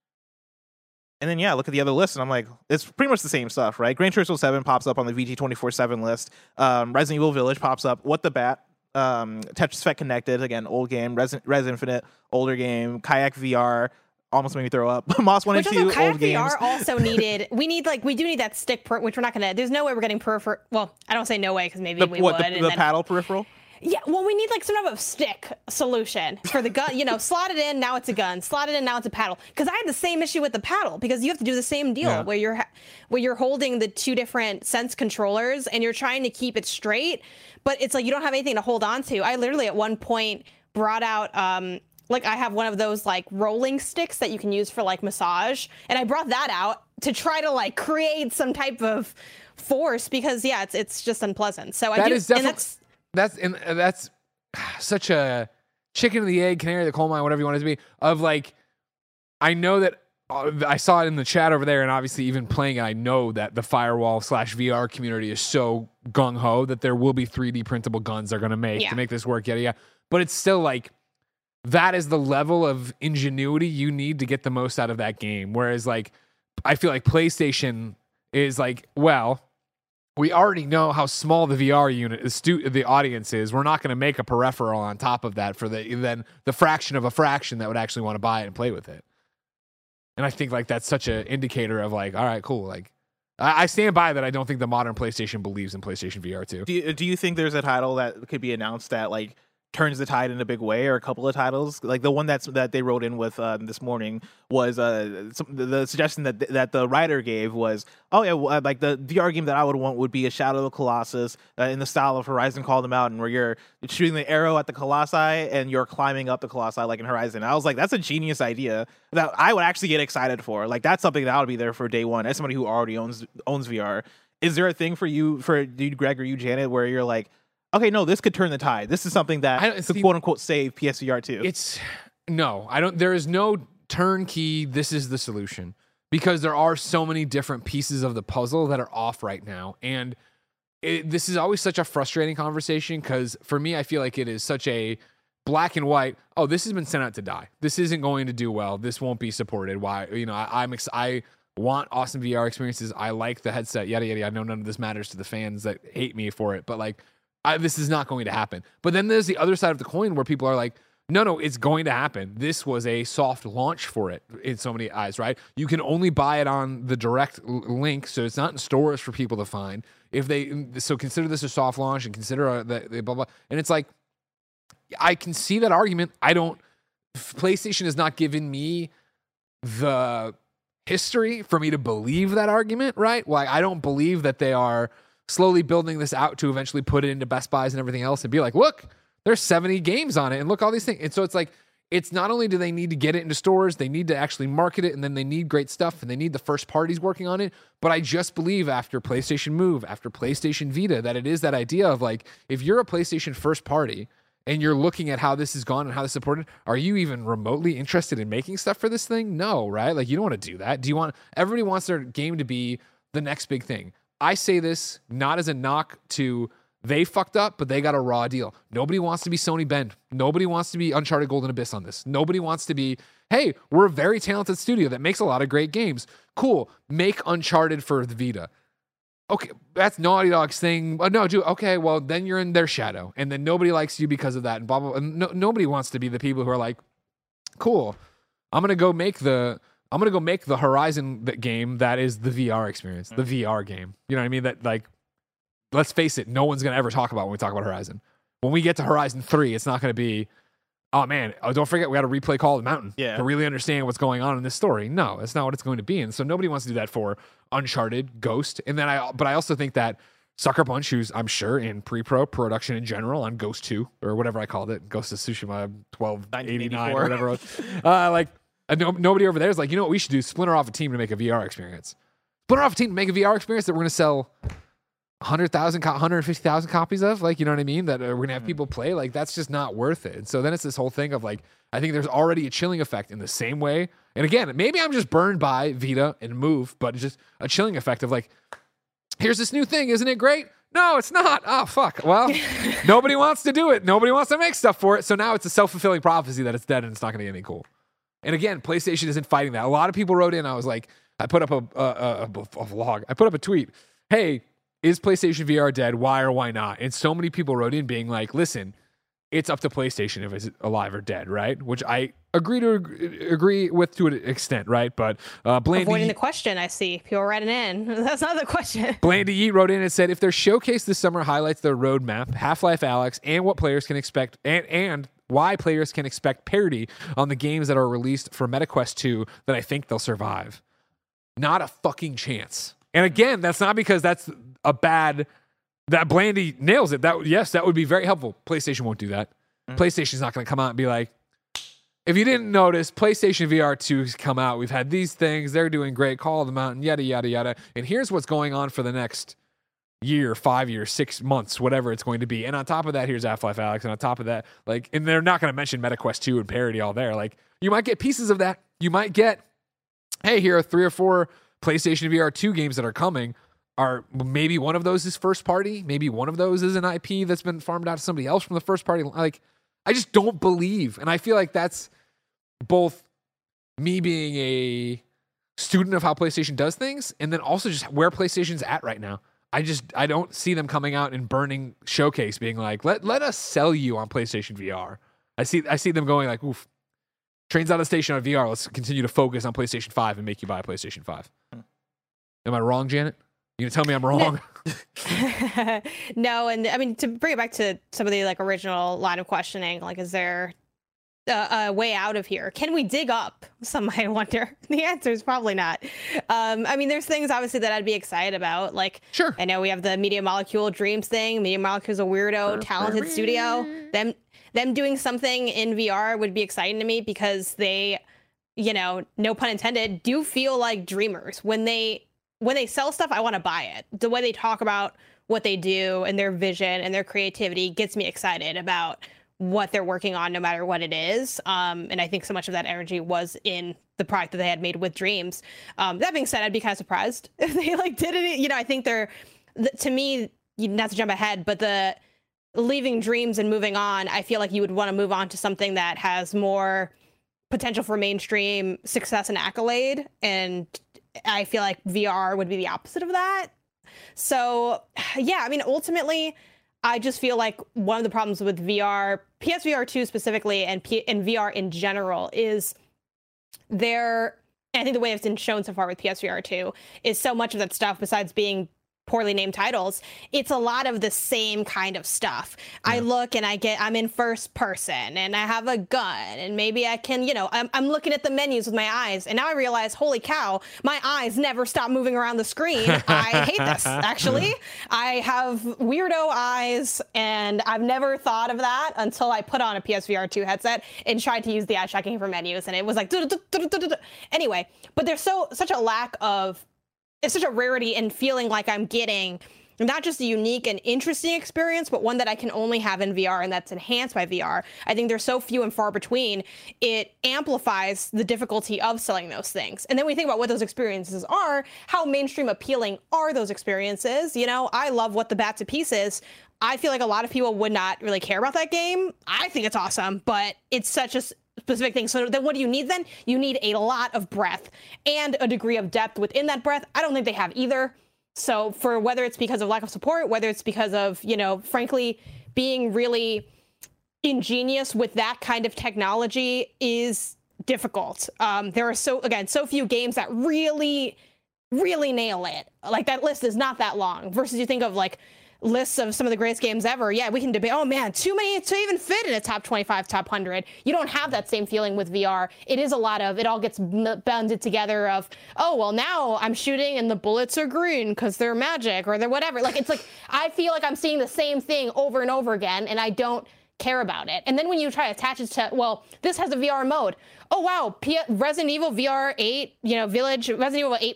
And then, look at the other list, and I'm like, it's pretty much the same stuff, right? Gran Turismo 7 pops up on the VG 24/7 list. Resident Evil Village pops up. What the Bat? Tetris Effect Connected, again, old game. Res Infinite, older game. Kayak VR, almost made me throw up. Moss 1 and 2, Kayak old games. VR also needed. We do need that stick, which we're not gonna. There's no way we're getting peripheral. Well, I don't say no way because maybe we would. The paddle peripheral? Yeah, well, we need like some type of stick solution for the gun. You know, slot it in, now it's a gun. Slot it in, now it's a paddle. Because I had the same issue with the paddle, because you have to do the same deal where you're holding the two different sense controllers and you're trying to keep it straight, but it's like you don't have anything to hold on to. I literally at one point brought out like I have one of those like rolling sticks that you can use for like massage, and I brought that out to try to like create some type of force, because it's just unpleasant. So that's such a chicken and the egg, canary in the coal mine, whatever you want it to be, of like, I know that I saw it in the chat over there, and obviously even playing it, I know that the Firewall/VR community is so gung-ho that there will be 3D printable guns they're going to make to make this work, but it's still like, that is the level of ingenuity you need to get the most out of that game. Whereas like, I feel like PlayStation is like, well, we already know how small the VR unit, the audience is. We're not going to make a peripheral on top of that for the fraction of a fraction that would actually want to buy it and play with it. And I think like that's such an indicator of like, all right, cool. Like, I stand by that. I don't think the modern PlayStation believes in PlayStation VR 2. Do you think there's a title that could be announced that like turns the tide in a big way, or a couple of titles? Like the one that they wrote in with this morning was the suggestion that the writer gave was, like the VR game that I would want would be a Shadow of the Colossus in the style of Horizon Call of the Mountain, where you're shooting the arrow at the Colossi and you're climbing up the Colossi like in Horizon. I was like, that's a genius idea that I would actually get excited for. Like, that's something that would be there for day one as somebody who already owns VR. Is there a thing for you, Greg, or you, Janet, where you're like, okay, no, this could turn the tide. This is something that could quote unquote save PSVR 2. No, I don't. There is no turnkey. This is the solution, because there are so many different pieces of the puzzle that are off right now. And this is always such a frustrating conversation because for me, I feel like it is such a black and white. Oh, this has been sent out to die. This isn't going to do well. This won't be supported. Why? I want awesome VR experiences. I like the headset. Yada yada. I know none of this matters to the fans that hate me for it, but like, this is not going to happen. But then there's the other side of the coin where people are like, no, it's going to happen. This was a soft launch for it in so many eyes, right? You can only buy it on the direct link, so it's not in stores for people to find. So consider this a soft launch and consider the blah blah. And it's like, I can see that argument. PlayStation has not given me the history for me to believe that argument, right? Like, I don't believe that they are slowly building this out to eventually put it into Best Buys and everything else and be like, look, there's 70 games on it and look all these things. And so it's like, it's not only do they need to get it into stores, they need to actually market it, and then they need great stuff and they need the first parties working on it. But I just believe after PlayStation Move, after PlayStation Vita, that it is that idea of like, if you're a PlayStation first party and you're looking at how this has gone and how this is supported, are you even remotely interested in making stuff for this thing? No, right? Like, you don't want to do that. Everybody wants their game to be the next big thing. I say this not as a knock to they fucked up, but they got a raw deal. Nobody wants to be Sony Bend. Nobody wants to be Uncharted Golden Abyss on this. Nobody wants to be, hey, we're a very talented studio that makes a lot of great games. Cool. Make Uncharted for the Vita. Okay, that's Naughty Dog's thing. No, dude, okay, well, then you're in their shadow. And then nobody likes you because of that. And blah, blah, blah. And nobody wants to be the people who are like, cool, I'm going to go make the Horizon game that is the VR experience, the VR game. You know what I mean? That, like, let's face it, no one's going to ever talk about when we talk about Horizon. When we get to Horizon 3, it's not going to be, oh man, don't forget we got to replay Call of the Mountain to really understand what's going on in this story. No, that's not what it's going to be. And so nobody wants to do that for Uncharted, Ghost. And then I also think that Sucker Punch, who's I'm sure in pre-pro production in general on Ghost 2 or whatever I called it, Ghost of Tsushima 1289 or whatever it was. Nobody over there is like, you know what we should do? Splinter off a team to make a VR experience. Splinter off a team to make a VR experience that we're going to sell 100,000, 150,000 copies of, like, you know what I mean? That we're going to have people play. Like, that's just not worth it. And so then it's this whole thing of like, I think there's already a chilling effect in the same way. And again, maybe I'm just burned by Vita and Move, but it's just a chilling effect of like, here's this new thing. Isn't it great? No, it's not. Oh, fuck. Well, nobody wants to do it. Nobody wants to make stuff for it. So now it's a self-fulfilling prophecy that it's dead and it's not going to get any cool. And again, PlayStation isn't fighting that. A lot of people wrote in. I was like, I put up a vlog. I put up a tweet. Hey, is PlayStation VR dead? Why or why not? And so many people wrote in being like, listen, it's up to PlayStation if it's alive or dead, right? Which I agree with to an extent, right? But Blandy, avoiding the question, I see people writing in. That's not the question. Blandy Yeet wrote in and said, if their showcase this summer highlights their roadmap, Half-Life Alyx, and what players can expect, and why players can expect parity on the games that are released for MetaQuest 2, then I think they'll survive. Not a fucking chance. And again, that's not because that's a bad, that Blandy nails it. That would be very helpful. PlayStation won't do that. PlayStation's not going to come out and be like, if you didn't notice, PlayStation VR 2's come out. We've had these things. They're doing great. Call of the Mountain, yada, yada, yada. And here's what's going on for the next year, 5 years, 6 months, whatever it's going to be. And on top of that, here's Half-Life Alyx. And on top of that, like, and they're not going to mention MetaQuest 2 and parity all there. Like, you might get pieces of that. You might get, hey, here are 3 or 4 PlayStation VR 2 games that are coming. Are maybe one of those is first party. Maybe one of those is an IP that's been farmed out to somebody else from the first party. Like, I just don't believe. And I feel like that's both me being a student of how PlayStation does things and then also just where PlayStation's at right now. I don't see them coming out and burning showcase being like, let us sell you on PlayStation VR. I see them going like, oof, train's out of station on VR. Let's continue to focus on PlayStation 5 and make you buy a PlayStation 5. Am I wrong, Janet? You gonna tell me I'm wrong? No, and I mean, to bring it back to some of the like original line of questioning, like, is there a way out of here? Can we dig up? Some might wonder. The answer is probably not. I mean, there's things obviously that I'd be excited about. Like, sure, I know we have the Media Molecule Dreams thing. Media Molecule's a weirdo, talented studio. Them doing something in VR would be exciting to me because they, you know, no pun intended, do feel like dreamers. When they sell stuff, I want to buy it. The way they talk about what they do and their vision and their creativity gets me excited about what they're working on, no matter what it is. And I think so much of that energy was in the product that they had made with Dreams. That being said, I'd be kind of surprised if they like did it. You know, I think to me, not to jump ahead, but the leaving Dreams and moving on, I feel like you would want to move on to something that has more potential for mainstream success and accolade. And I feel like VR would be the opposite of that. So yeah, I mean, ultimately, I just feel like one of the problems with VR, PSVR 2 specifically, and VR in general is I think the way it's been shown so far with PSVR 2 is so much of that stuff, besides being poorly named titles, it's a lot of the same kind of stuff. Yeah. I look and I'm in first person and I have a gun and maybe I can, I'm looking at the menus with my eyes, and now I realize, holy cow, my eyes never stop moving around the screen. I hate this, actually. I have weirdo eyes, and I've never thought of that until I put on a PSVR 2 headset and tried to use the eye tracking for menus, and it was like anyway, but there's such a lack of, it's such a rarity in feeling like I'm getting not just a unique and interesting experience, but one that I can only have in VR and that's enhanced by VR. I think they're so few and far between, it amplifies the difficulty of selling those things. And then we think about what those experiences are, how mainstream appealing are those experiences? I love What the Bat's a Piece is. I feel like a lot of people would not really care about that game. I think it's awesome, but it's such a specific thing. So then what do you need then? You need a lot of breadth and a degree of depth within that breadth. I don't think they have either. So for whether it's because of lack of support, whether it's because of, frankly, being really ingenious with that kind of technology is difficult. There are so few games that really, really nail it. Like, that list is not that long versus you think of like lists of some of the greatest games ever. Yeah, we can debate, oh man, too many to even fit in a top 25, top 100. You don't have that same feeling with VR. It is a lot of, it all gets bounded together of, oh, well, now I'm shooting and the bullets are green because they're magic or they're whatever. Like, it's like, I feel like I'm seeing the same thing over and over again, and I don't care about it. And then when you try to attach it to, well, this has a VR mode. Oh, wow, Resident Evil VR 8, Resident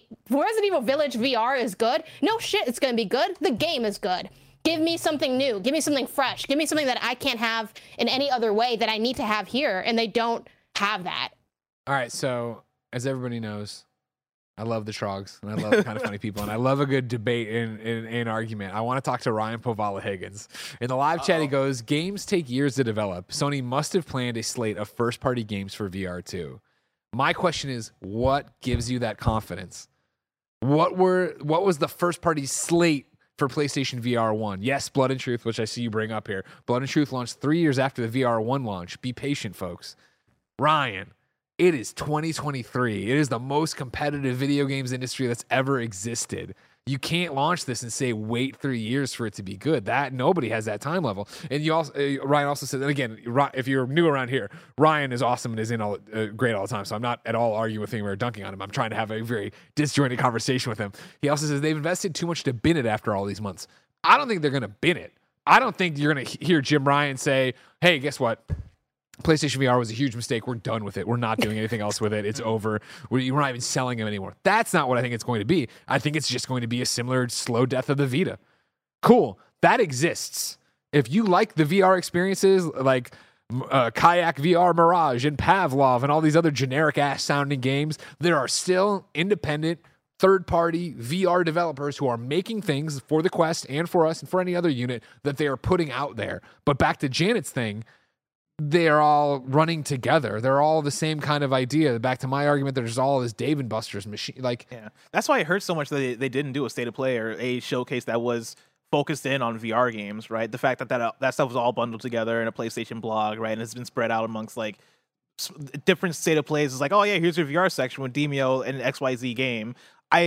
Evil Village VR is good. No shit, it's going to be good. The game is good. Give me something new. Give me something fresh. Give me something that I can't have in any other way that I need to have here, and they don't have that. All right, so as everybody knows, I love the Trogs, and I love kind of funny people, and I love a good debate and argument. I want to talk to Ryan Povala-Higgins. In the live chat, he goes, games take years to develop. Sony must have planned a slate of first-party games for VR2. My question is, what gives you that confidence? What was the first-party slate for PlayStation VR 1? Yes, Blood and Truth, which I see you bring up here. Blood and Truth launched 3 years after the VR 1 launch. Be patient, folks. Ryan, it is 2023. It is the most competitive video games industry that's ever existed. You can't launch this and say, wait 3 years for it to be good. That nobody has that time level. And you also, Ryan also said, and again, if you're new around here, Ryan is awesome and is great all the time. So I'm not at all arguing with him or dunking on him. I'm trying to have a very disjointed conversation with him. He also says they've invested too much to bin it after all these months. I don't think they're going to bin it. I don't think you're going to hear Jim Ryan say, hey, guess what? PlayStation VR was a huge mistake. We're done with it. We're not doing anything else with it. It's over. We're not even selling them anymore. That's not what I think it's going to be. I think it's just going to be a similar slow death of the Vita. Cool. That exists. If you like the VR experiences like Kayak VR Mirage and Pavlov and all these other generic-ass sounding games, there are still independent, third-party VR developers who are making things for the Quest and for us and for any other unit that they are putting out there. But back to Janet's thing, they're all running together. They're all the same kind of idea. Back to my argument, there's all this Dave and Buster's machine. Yeah, that's why it hurts so much that they didn't do a state of play or a showcase that was focused in on VR games, right? The fact that stuff was all bundled together in a PlayStation blog, right, and it's been spread out amongst like different state of plays. It's like, oh yeah, here's your VR section with Demio and XYZ game.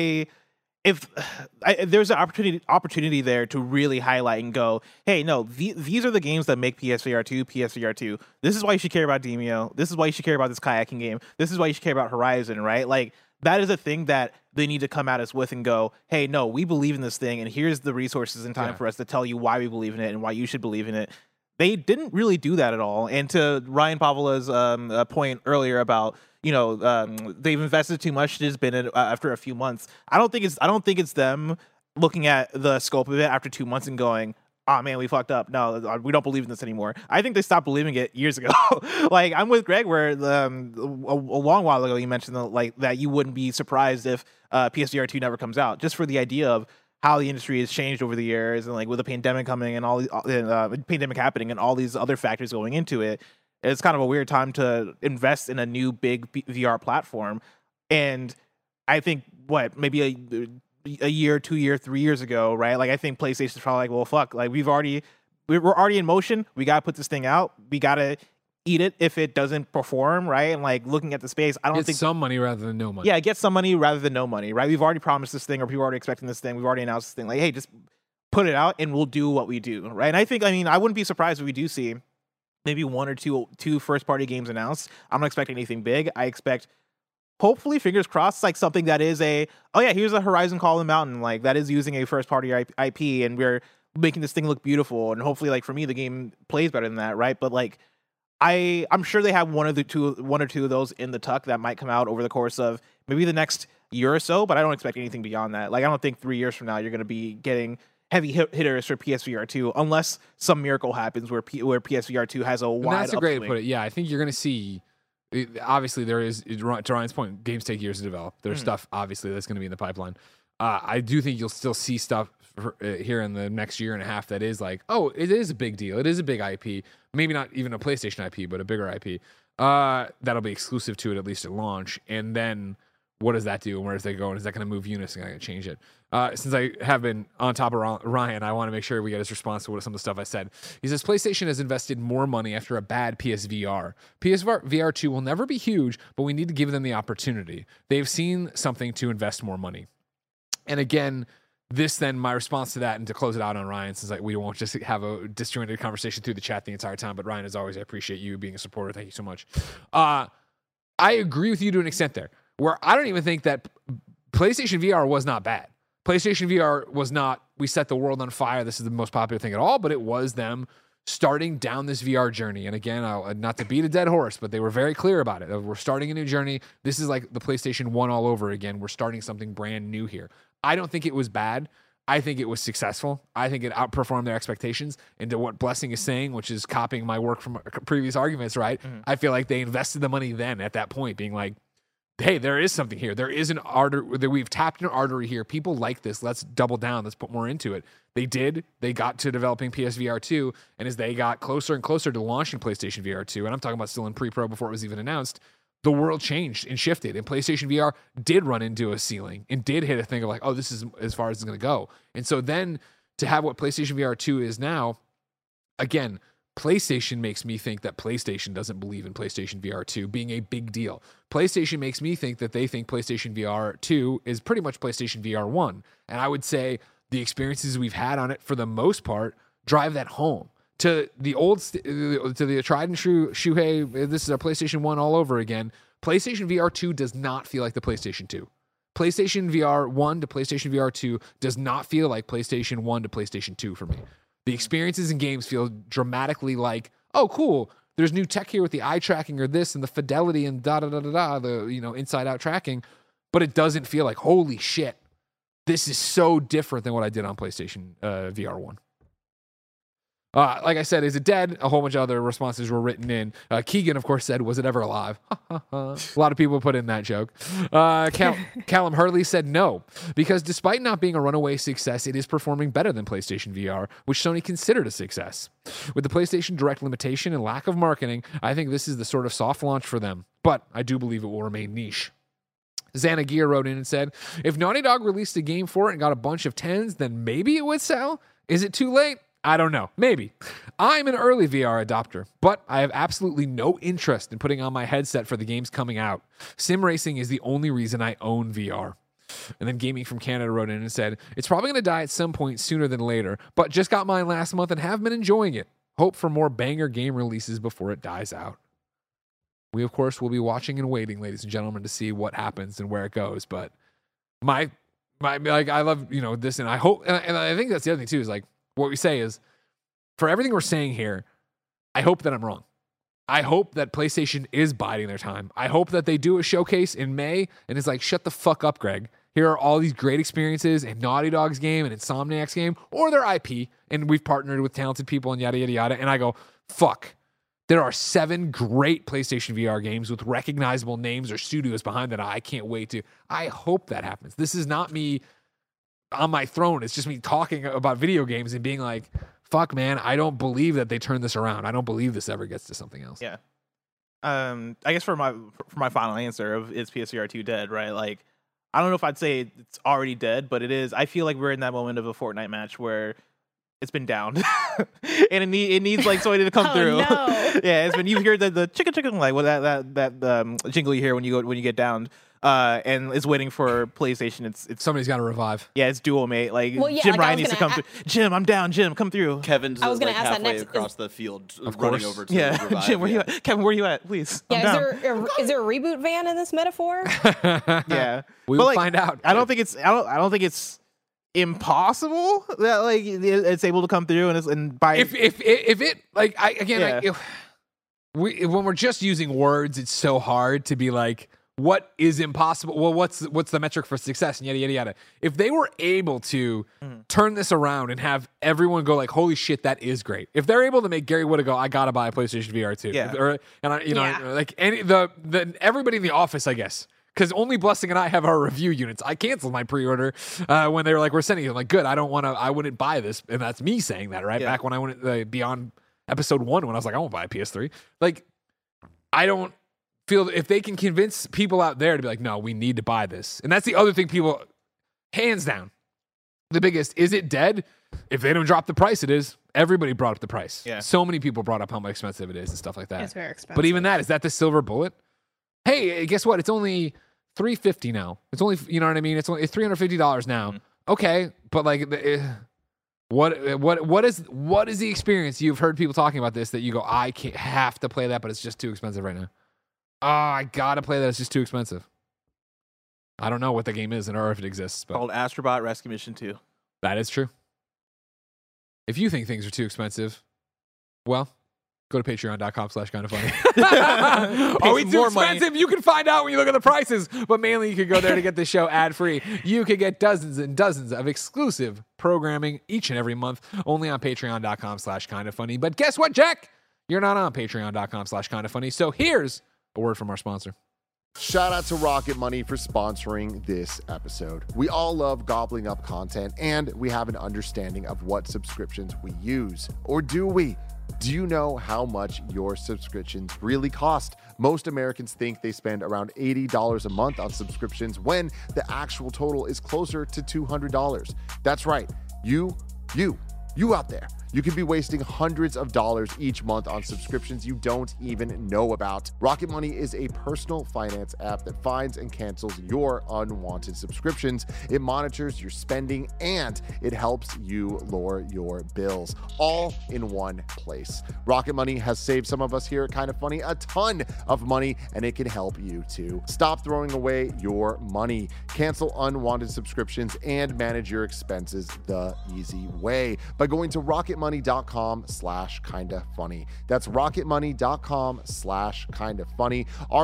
There's an opportunity there to really highlight and go, hey, no, these are the games that make PSVR 2. This is why you should care about Demio. This is why you should care about this kayaking game. This is why you should care about Horizon, right? Like, that is a thing that they need to come at us with and go, hey, no, we believe in this thing, and here's the resources and time for us to tell you why we believe in it and why you should believe in it. They didn't really do that at all. And to Ryan Pavola's point earlier about, they've invested too much to just bin it after a few months. I don't think it's them looking at the scope of it after 2 months and going, oh man, we fucked up. No, we don't believe in this anymore. I think they stopped believing it years ago. Like, I'm with Greg where a long while ago you mentioned that you wouldn't be surprised if PSVR 2 never comes out, just for the idea of how the industry has changed over the years, and like with the pandemic coming and all the pandemic happening and all these other factors going into it. It's kind of a weird time to invest in a new big VR platform. And I think maybe a year, 2 years, 3 years ago, right? Like, I think PlayStation's probably like, well, fuck, like we're already in motion. We got to put this thing out. We got to eat it if it doesn't perform, right? And like looking at the space, I don't think some money rather than no money. Yeah, get some money rather than no money, right? We've already promised this thing, or people are already expecting this thing. We've already announced this thing. Like, hey, just put it out and we'll do what we do, right? And I wouldn't be surprised if we do see maybe one or two first-party games announced. I'm not expecting anything big. I expect, hopefully, fingers crossed, like something that is here's a Horizon Call of the Mountain, like that is using a first-party IP, and we're making this thing look beautiful. And hopefully, like for me, the game plays better than that, right? But like, I'm sure they have one or two of those in the tuck that might come out over the course of maybe the next year or so. But I don't expect anything beyond that. Like, I don't think 3 years from now you're going to be getting heavy hitters for PSVR 2 unless some miracle happens where PSVR 2 has a wide That's a great way to upswing. put it. Yeah, I think you're going to see. Obviously, there is, to Ryan's point, games take years to develop. There's stuff obviously that's going to be in the pipeline. I do think you'll still see stuff here in the next year and a half that is like, oh, it is a big deal. It is a big IP. Maybe not even a PlayStation IP, but a bigger IP. That'll be exclusive to it, at least at launch. And then what does that do? And where does that go? And is that going to move Unis and going to change it? Since I have been on top of Ryan, I want to make sure we get his response to some of the stuff I said. He says, PlayStation has invested more money after a bad PSVR. PSVR 2 will never be huge, but we need to give them the opportunity. They've seen something to invest more money. And again, my response to that, and to close it out on Ryan, since we won't just have a disjointed conversation through the chat the entire time, but Ryan, as always, I appreciate you being a supporter. Thank you so much. I agree with you to an extent there, where I don't even think that PlayStation VR was not bad. PlayStation VR was not, we set the world on fire, this is the most popular thing at all, but it was them starting down this VR journey. And again, not to beat a dead horse, but they were very clear about it. We're starting a new journey. This is like the PlayStation 1 all over again. We're starting something brand new here. I don't think it was bad. I think it was successful. I think it outperformed their expectations. And to what Blessing is saying, which is copying my work from previous arguments, right? Mm-hmm. I feel like they invested the money then at that point, being like, hey, there is something here. There is an artery that we've tapped an artery here. People like this. Let's double down. Let's put more into it. They did. They got to developing PSVR 2. And as they got closer and closer to launching PlayStation VR 2, and I'm talking about still in pre-pro before it was even announced, the world changed and shifted. And PlayStation VR did run into a ceiling and did hit a thing of like, oh, this is as far as it's going to go. And so then to have what PlayStation VR 2 is now, again, PlayStation makes me think that PlayStation doesn't believe in PlayStation VR 2 being a big deal. PlayStation makes me think that they think PlayStation VR 2 is pretty much PlayStation VR 1. And I would say the experiences we've had on it, for the most part, drive that home. To the to the tried and true Shuhei, this is a PlayStation 1 all over again. PlayStation VR 2 does not feel like the PlayStation 2. PlayStation VR 1 to PlayStation VR 2 does not feel like PlayStation 1 to PlayStation 2 for me. The experiences in games feel dramatically like, oh, cool, there's new tech here with the eye tracking or this and the fidelity and the inside out tracking, but it doesn't feel like, holy shit, this is so different than what I did on PlayStation VR 1. Like I said, is it dead? A whole bunch of other responses were written in. Keegan, of course, said, was it ever alive? A lot of people put in that joke. Callum Hurley said no, because despite not being a runaway success, it is performing better than PlayStation VR, which Sony considered a success. With the PlayStation Direct limitation and lack of marketing, I think this is the sort of soft launch for them, but I do believe it will remain niche. Xanagear wrote in and said, if Naughty Dog released a game for it and got a bunch of 10s, then maybe it would sell? Is it too late? I don't know. Maybe. I'm an early VR adopter, but I have absolutely no interest in putting on my headset for the games coming out. Sim racing is the only reason I own VR. And then Gaming from Canada wrote in and said, it's probably going to die at some point sooner than later, but just got mine last month and have been enjoying it. Hope for more banger game releases before it dies out. We, of course, will be watching and waiting, ladies and gentlemen, to see what happens and where it goes. But I love, this, and I hope, and I think that's the other thing too, is like, what we say is, for everything we're saying here, I hope that I'm wrong. I hope that PlayStation is biding their time. I hope that they do a showcase in May and it's like, shut the fuck up, Greg. here are all these great experiences in Naughty Dog's game and Insomniac's game or their IP, and we've partnered with talented people and yada, yada, yada. And I go, fuck, there are 7 great PlayStation VR games with recognizable names or studios behind that I can't wait to. I hope that happens. This is not me on my throne. It's just me talking about video games and being like, fuck, man, I don't believe that they turn this around. I don't believe this ever gets to something else. Yeah. I guess for my final answer of is PSVR 2 dead, right? Like, I don't know if I'd say it's already dead, but it is. I feel like we're in that moment of a Fortnite match where it's been downed and it needs like somebody to come through. No. Yeah, it's been, you hear the chicken like that jingle you hear when you get downed. And it's waiting for PlayStation. It's Somebody's got to revive. Yeah, it's dual, mate. Like, Well, yeah, Jim like, I Ryan was needs to gonna come through. Jim, I'm down. Jim, come through. Kevin's I was gonna like ask that halfway next. across the field, Of running course. over to Yeah, revive. Jim, where you at? Kevin, where you at? Please. I'm Yeah, down. is there a reboot van in this metaphor? Yeah, We But, will like, find out. I don't think it's impossible that like it's able to come through and by If it like I again Yeah. when we're just using words, it's so hard to be like, what is impossible? Well, what's the metric for success and yada yada yada. If they were able to turn this around and have everyone go like, holy shit, that is great. If they're able to make Gary Whitta go, I gotta buy a PlayStation VR 2. Yeah. Yeah. Like any the everybody in the office, I guess. Because only Blessing and I have our review units. I canceled my pre-order when they were like, we're sending it. I'm like, good, I wouldn't buy this. And that's me saying that, right? Yeah. Back when I went beyond episode 1, when I was like, I won't buy a PS3. Like, I don't feel that if they can convince people out there to be like, no, we need to buy this. And that's the other thing people, hands down, the biggest, is it dead? If they don't drop the price, it is. Everybody brought up the price. Yeah. So many people brought up how much expensive it is and stuff like that. It's very expensive. But even that, is that the silver bullet? Hey, guess what? It's only $350 now. It's only, you know what I mean? It's $350 now. Okay, but like, what is the experience? You've heard people talking about this that you go, I can't have to play that, but it's just too expensive right now. Oh, I gotta play that. It's just too expensive. I don't know what the game is or if it exists, but called Astrobot Rescue Mission 2. that is true. If you think things are too expensive, well, go to patreon.com/kindafunny. Are we too more money. expensive? You can find out when you look at the prices. But mainly, you can go there to get the show ad-free. You can get dozens and dozens of exclusive programming each and every month only on patreon.com/kindafunny. But guess what, Jack? You're not on patreon.com/kindafunny. So here's a word from our sponsor. Shout out to Rocket Money for sponsoring this episode. We all love gobbling up content, and we have an understanding of what subscriptions we use. Or do we? Do you know how much your subscriptions really cost? Most Americans think they spend around $80 a month on subscriptions when the actual total is closer to $200. That's right. You out there. You could be wasting hundreds of dollars each month on subscriptions you don't even know about. Rocket Money is a personal finance app that finds and cancels your unwanted subscriptions. It monitors your spending and it helps you lower your bills, all in one place. Rocket Money has saved some of us here at Kinda Funny a ton of money, and it can help you too. Stop throwing away your money. Cancel unwanted subscriptions and manage your expenses the easy way by going to rocketmoney.com/kindafunny. That's rocketmoney.com/kindafunny.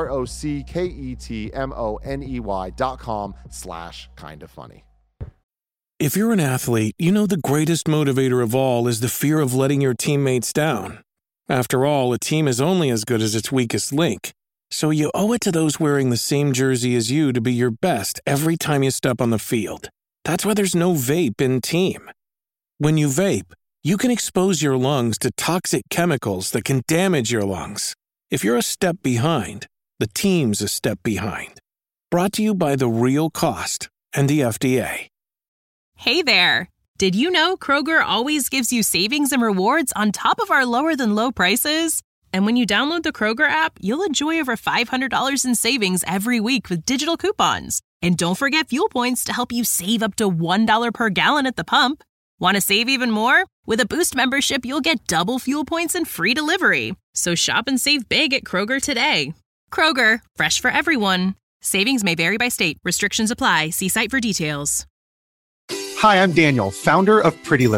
ROCKETMONEY.com/kindafunny. If you're an athlete, you know the greatest motivator of all is the fear of letting your teammates down. After all, a team is only as good as its weakest link. So you owe it to those wearing the same jersey as you to be your best every time you step on the field. That's why there's no vape in team. When you vape, you can expose your lungs to toxic chemicals that can damage your lungs. If you're a step behind, the team's a step behind. Brought to you by The Real Cost and the FDA. Hey there! Did you know Kroger always gives you savings and rewards on top of our lower-than-low prices? And when you download the Kroger app, you'll enjoy over $500 in savings every week with digital coupons. And don't forget fuel points to help you save up to $1 per gallon at the pump. Want to save even more? With a Boost membership, you'll get double fuel points and free delivery. So shop and save big at Kroger today. Kroger, fresh for everyone. Savings may vary by state. Restrictions apply. See site for details. Hi, I'm Daniel, founder of Pretty Litter. Cats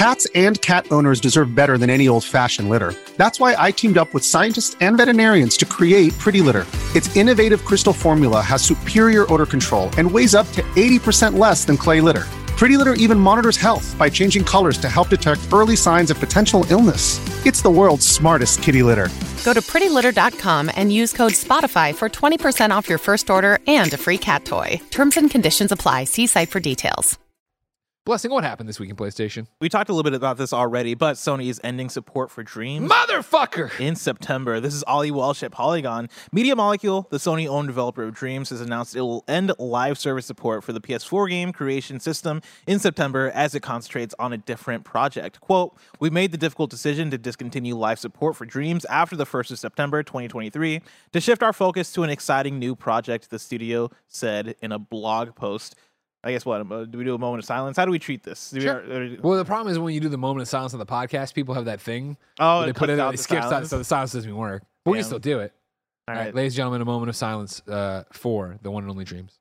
Cats and cat owners deserve better than any old-fashioned litter. That's why I teamed up with scientists and veterinarians to create Pretty Litter. Its innovative crystal formula has superior odor control and weighs up to 80% less than clay litter. Pretty Litter even monitors health by changing colors to help detect early signs of potential illness. It's the world's smartest kitty litter. Go to prettylitter.com and use code SPOTIFY for 20% off your first order and a free cat toy. Terms and conditions apply. See site for details. Blessing, what happened this week in PlayStation? We talked a little bit about this already, but Sony is ending support for Dreams. Motherfucker! In September. This is Ollie Welsh at Polygon. Media Molecule, the Sony-owned developer of Dreams, has announced it will end live service support for the PS4 game creation system in September as it concentrates on a different project. Quote, "We made the difficult decision to discontinue live support for Dreams after the 1st of September 2023 to shift our focus to an exciting new project," the studio said in a blog post. I guess what? Do we do a moment of silence? How do we treat this? Well, the problem is when you do the moment of silence on the podcast, people have that thing. Oh, they put it out, they skip silence. so the silence doesn't work. But we can still do it. All right. Ladies and gentlemen, a moment of silence for the one and only Dreams.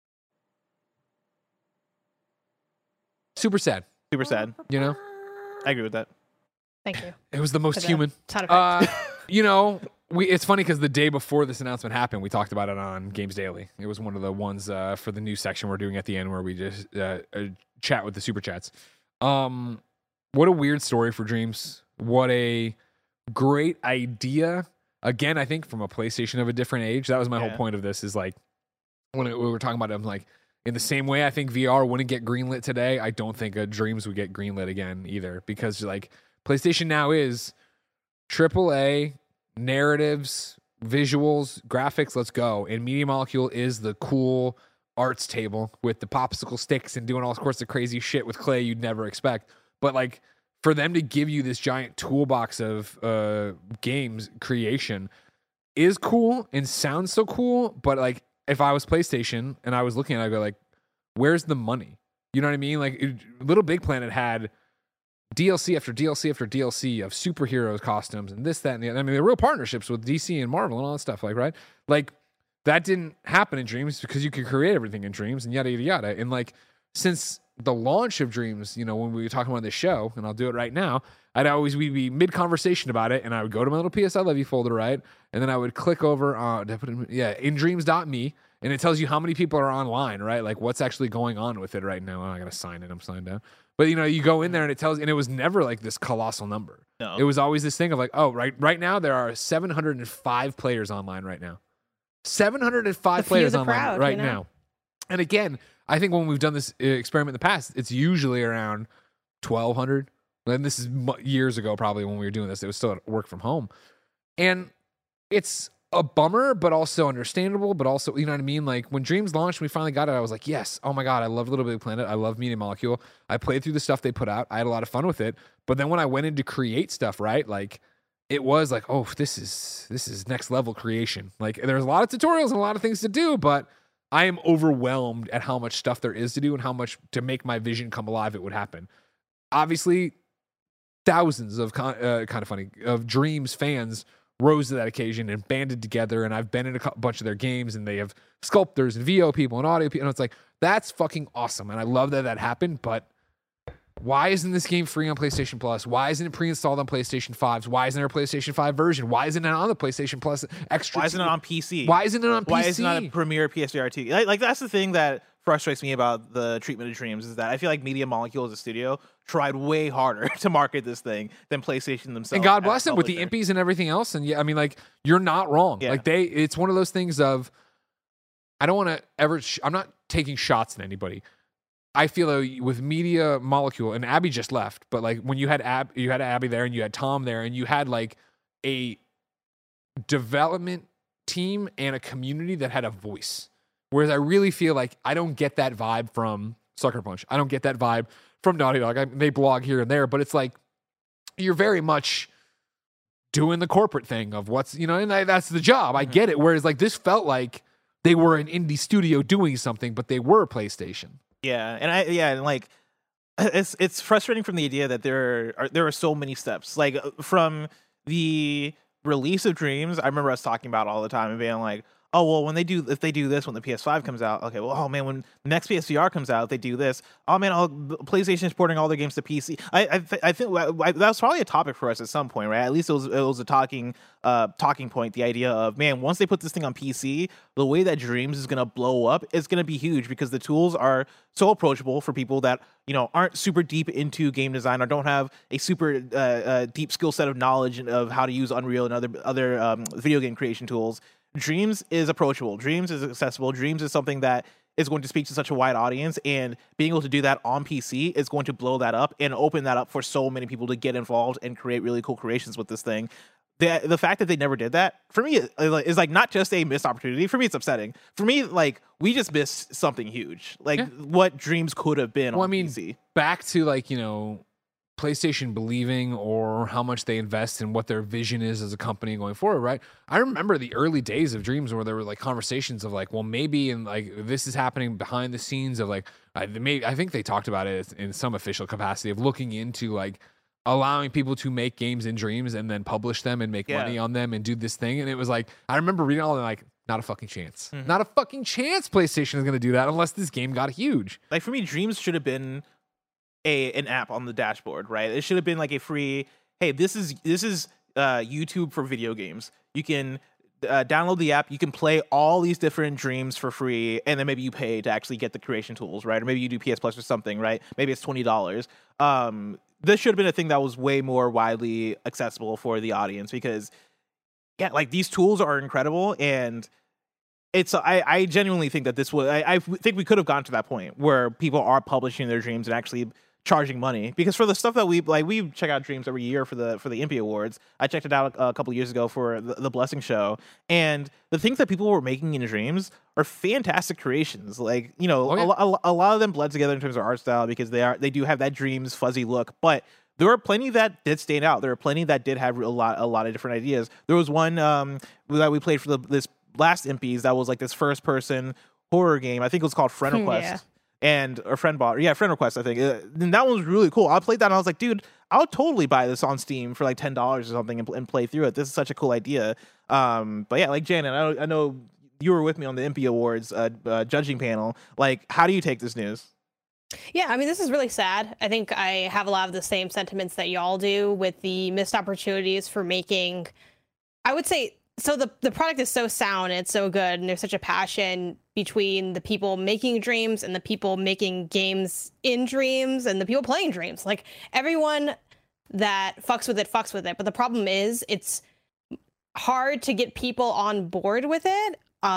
Super sad. Super sad. You know? I agree with that. Thank you. It was the most For the human. sound effect. You know, it's funny because the day before this announcement happened, we talked about it on Games Daily. It was one of the ones for the new section we're doing at the end where we just chat with the super chats. What a weird story for Dreams. What a great idea. Again, I think from a PlayStation of a different age. That was my whole point of this is like, when we were talking about it, I'm like, in the same way I think VR wouldn't get greenlit today, I don't think Dreams would get greenlit again either, because like PlayStation now is AAA, narratives, visuals, graphics, let's go. And Media Molecule is the cool arts table with the popsicle sticks and doing all sorts of crazy shit with clay you'd never expect. But like for them to give you this giant toolbox of games creation is cool and sounds so cool. But like if I was PlayStation and I was looking at it, I'd go like, where's the money? You know what I mean? Like Little Big Planet had DLC after DLC after DLC of superheroes costumes and this, that, and the other. I mean, they're real partnerships with DC and Marvel and all that stuff, like, right? Like, that didn't happen in Dreams because you could create everything in Dreams and yada, yada, yada. And, like, since the launch of Dreams, you know, when we were talking about this show, and I'll do it right now, we'd be mid-conversation about it, and I would go to my little PS I Love You folder, right? And then I would click over, indreams.me, and it tells you how many people are online, right? Like, what's actually going on with it right now. Oh, I got to sign in. I'm signed out. But, you know, you go in there and and it was never like this colossal number. No. It was always this thing of like, oh, right now there are 705 players online right now. 705 players online right now. And again, I think when we've done this experiment in the past, it's usually around 1,200. And this is years ago probably when we were doing this. It was still at work from home. And it's a bummer, but also understandable, but also, you know what I mean? Like when Dreams launched, we finally got it. I was like, yes, oh my God, I love Little Big Planet. I love Media Molecule. I played through the stuff they put out. I had a lot of fun with it. But then when I went in to create stuff, right? Like it was like, oh, this is next level creation. Like there's a lot of tutorials and a lot of things to do, but I am overwhelmed at how much stuff there is to do and how much to make my vision come alive it would happen. Obviously, thousands of kind of funny of Dreams fans rose to that occasion and banded together, and I've been in a bunch of their games, and they have sculptors and VO people and audio people, and it's like, that's fucking awesome, and I love that happened, but why isn't this game free on PlayStation Plus? Why isn't it pre-installed on PlayStation 5s? Why isn't there a PlayStation 5 version? Why isn't it on the PlayStation Plus extra? Why isn't it on PC? Why isn't it on PC? Why isn't it on a Premier PSVR2? Like that's the thing that frustrates me about the treatment of Dreams is that I feel like Media Molecule as a studio tried way harder to market this thing than PlayStation themselves. And God bless them with the impies and everything else. And yeah, I mean, like, you're not wrong. Yeah. Like it's one of those things of, I don't want to ever, I'm not taking shots at anybody. I feel like with Media Molecule, and Abby just left, but like when you had Abby there and you had Tom there and you had like a development team and a community that had a voice. Whereas I really feel like I don't get that vibe from Sucker Punch. I don't get that vibe from Naughty Dog. They blog here and there, but it's like you're very much doing the corporate thing of what's, you know, and that's the job. I get it. Whereas like this felt like they were an indie studio doing something, but they were PlayStation. Yeah, and like it's frustrating from the idea that there are so many steps. Like from the release of Dreams, I remember us talking about it all the time and being like, oh, well, if they do this when the PS5 comes out, okay, well, oh man, when the next PSVR comes out, they do this. Oh man, PlayStation is porting all their games to PC. I think that was probably a topic for us at some point, right? At least it was a talking point. The idea of, man, once they put this thing on PC, the way that Dreams is gonna blow up is gonna be huge because the tools are so approachable for people that aren't super deep into game design or don't have a super deep skill set of knowledge of how to use Unreal and other video game creation tools. Dreams is approachable. Dreams is accessible. Dreams is something that is going to speak to such a wide audience, and being able to do that on PC is going to blow that up and open that up for so many people to get involved and create really cool creations with this thing. The fact that they never did that, for me, is like not just a missed opportunity. For me, it's upsetting. For me, like, we just missed something huge. Like, what Dreams could have been on PC. Back to, like, PlayStation believing or how much they invest in what their vision is as a company going forward, right? I remember the early days of Dreams where there were like conversations of like, well, maybe and like this is happening behind the scenes of like, I think they talked about it in some official capacity of looking into like allowing people to make games in Dreams and then publish them and make money on them and do this thing. And it was like, I remember reading all that like, not a fucking chance. Mm-hmm. Not a fucking chance PlayStation is going to do that unless this game got huge. Like for me, Dreams should have been an app on the dashboard, right? It should have been like a free, hey, this is YouTube for video games. You can download the app, you can play all these different Dreams for free, and then maybe you pay to actually get the creation tools, right? Or maybe you do PS Plus or something, right? Maybe it's $20. This should have been a thing that was way more widely accessible for the audience because, yeah, like these tools are incredible, and I genuinely think that this was, I think we could have gone to that point where people are publishing their Dreams and actually charging money, because for the stuff that we check out Dreams every year for the Impy Awards. I checked it out a couple of years ago for the Blessing Show, and the things that people were making in Dreams are fantastic creations. Like, a lot of them bled together in terms of art style because they do have that Dreams fuzzy look, but there were plenty that did stand out. There were plenty that did have a lot of different ideas. There was one that we played for this last Impies that was like this first person horror game. I think it was called Friend Request. Yeah. Or Friend Request, I think. And that one was really cool. I played that and I was like, dude, I'll totally buy this on Steam for like $10 or something and play through it. This is such a cool idea. But yeah, like Janet, I know you were with me on the Impy Awards judging panel. Like, how do you take this news? Yeah, I mean, this is really sad. I think I have a lot of the same sentiments that y'all do with the missed opportunities for making, I would say, so the product is so sound and it's so good, and there's such a passion between the people making Dreams and the people making games in Dreams and the people playing Dreams. Like, everyone that fucks with it. But the problem is it's hard to get people on board with it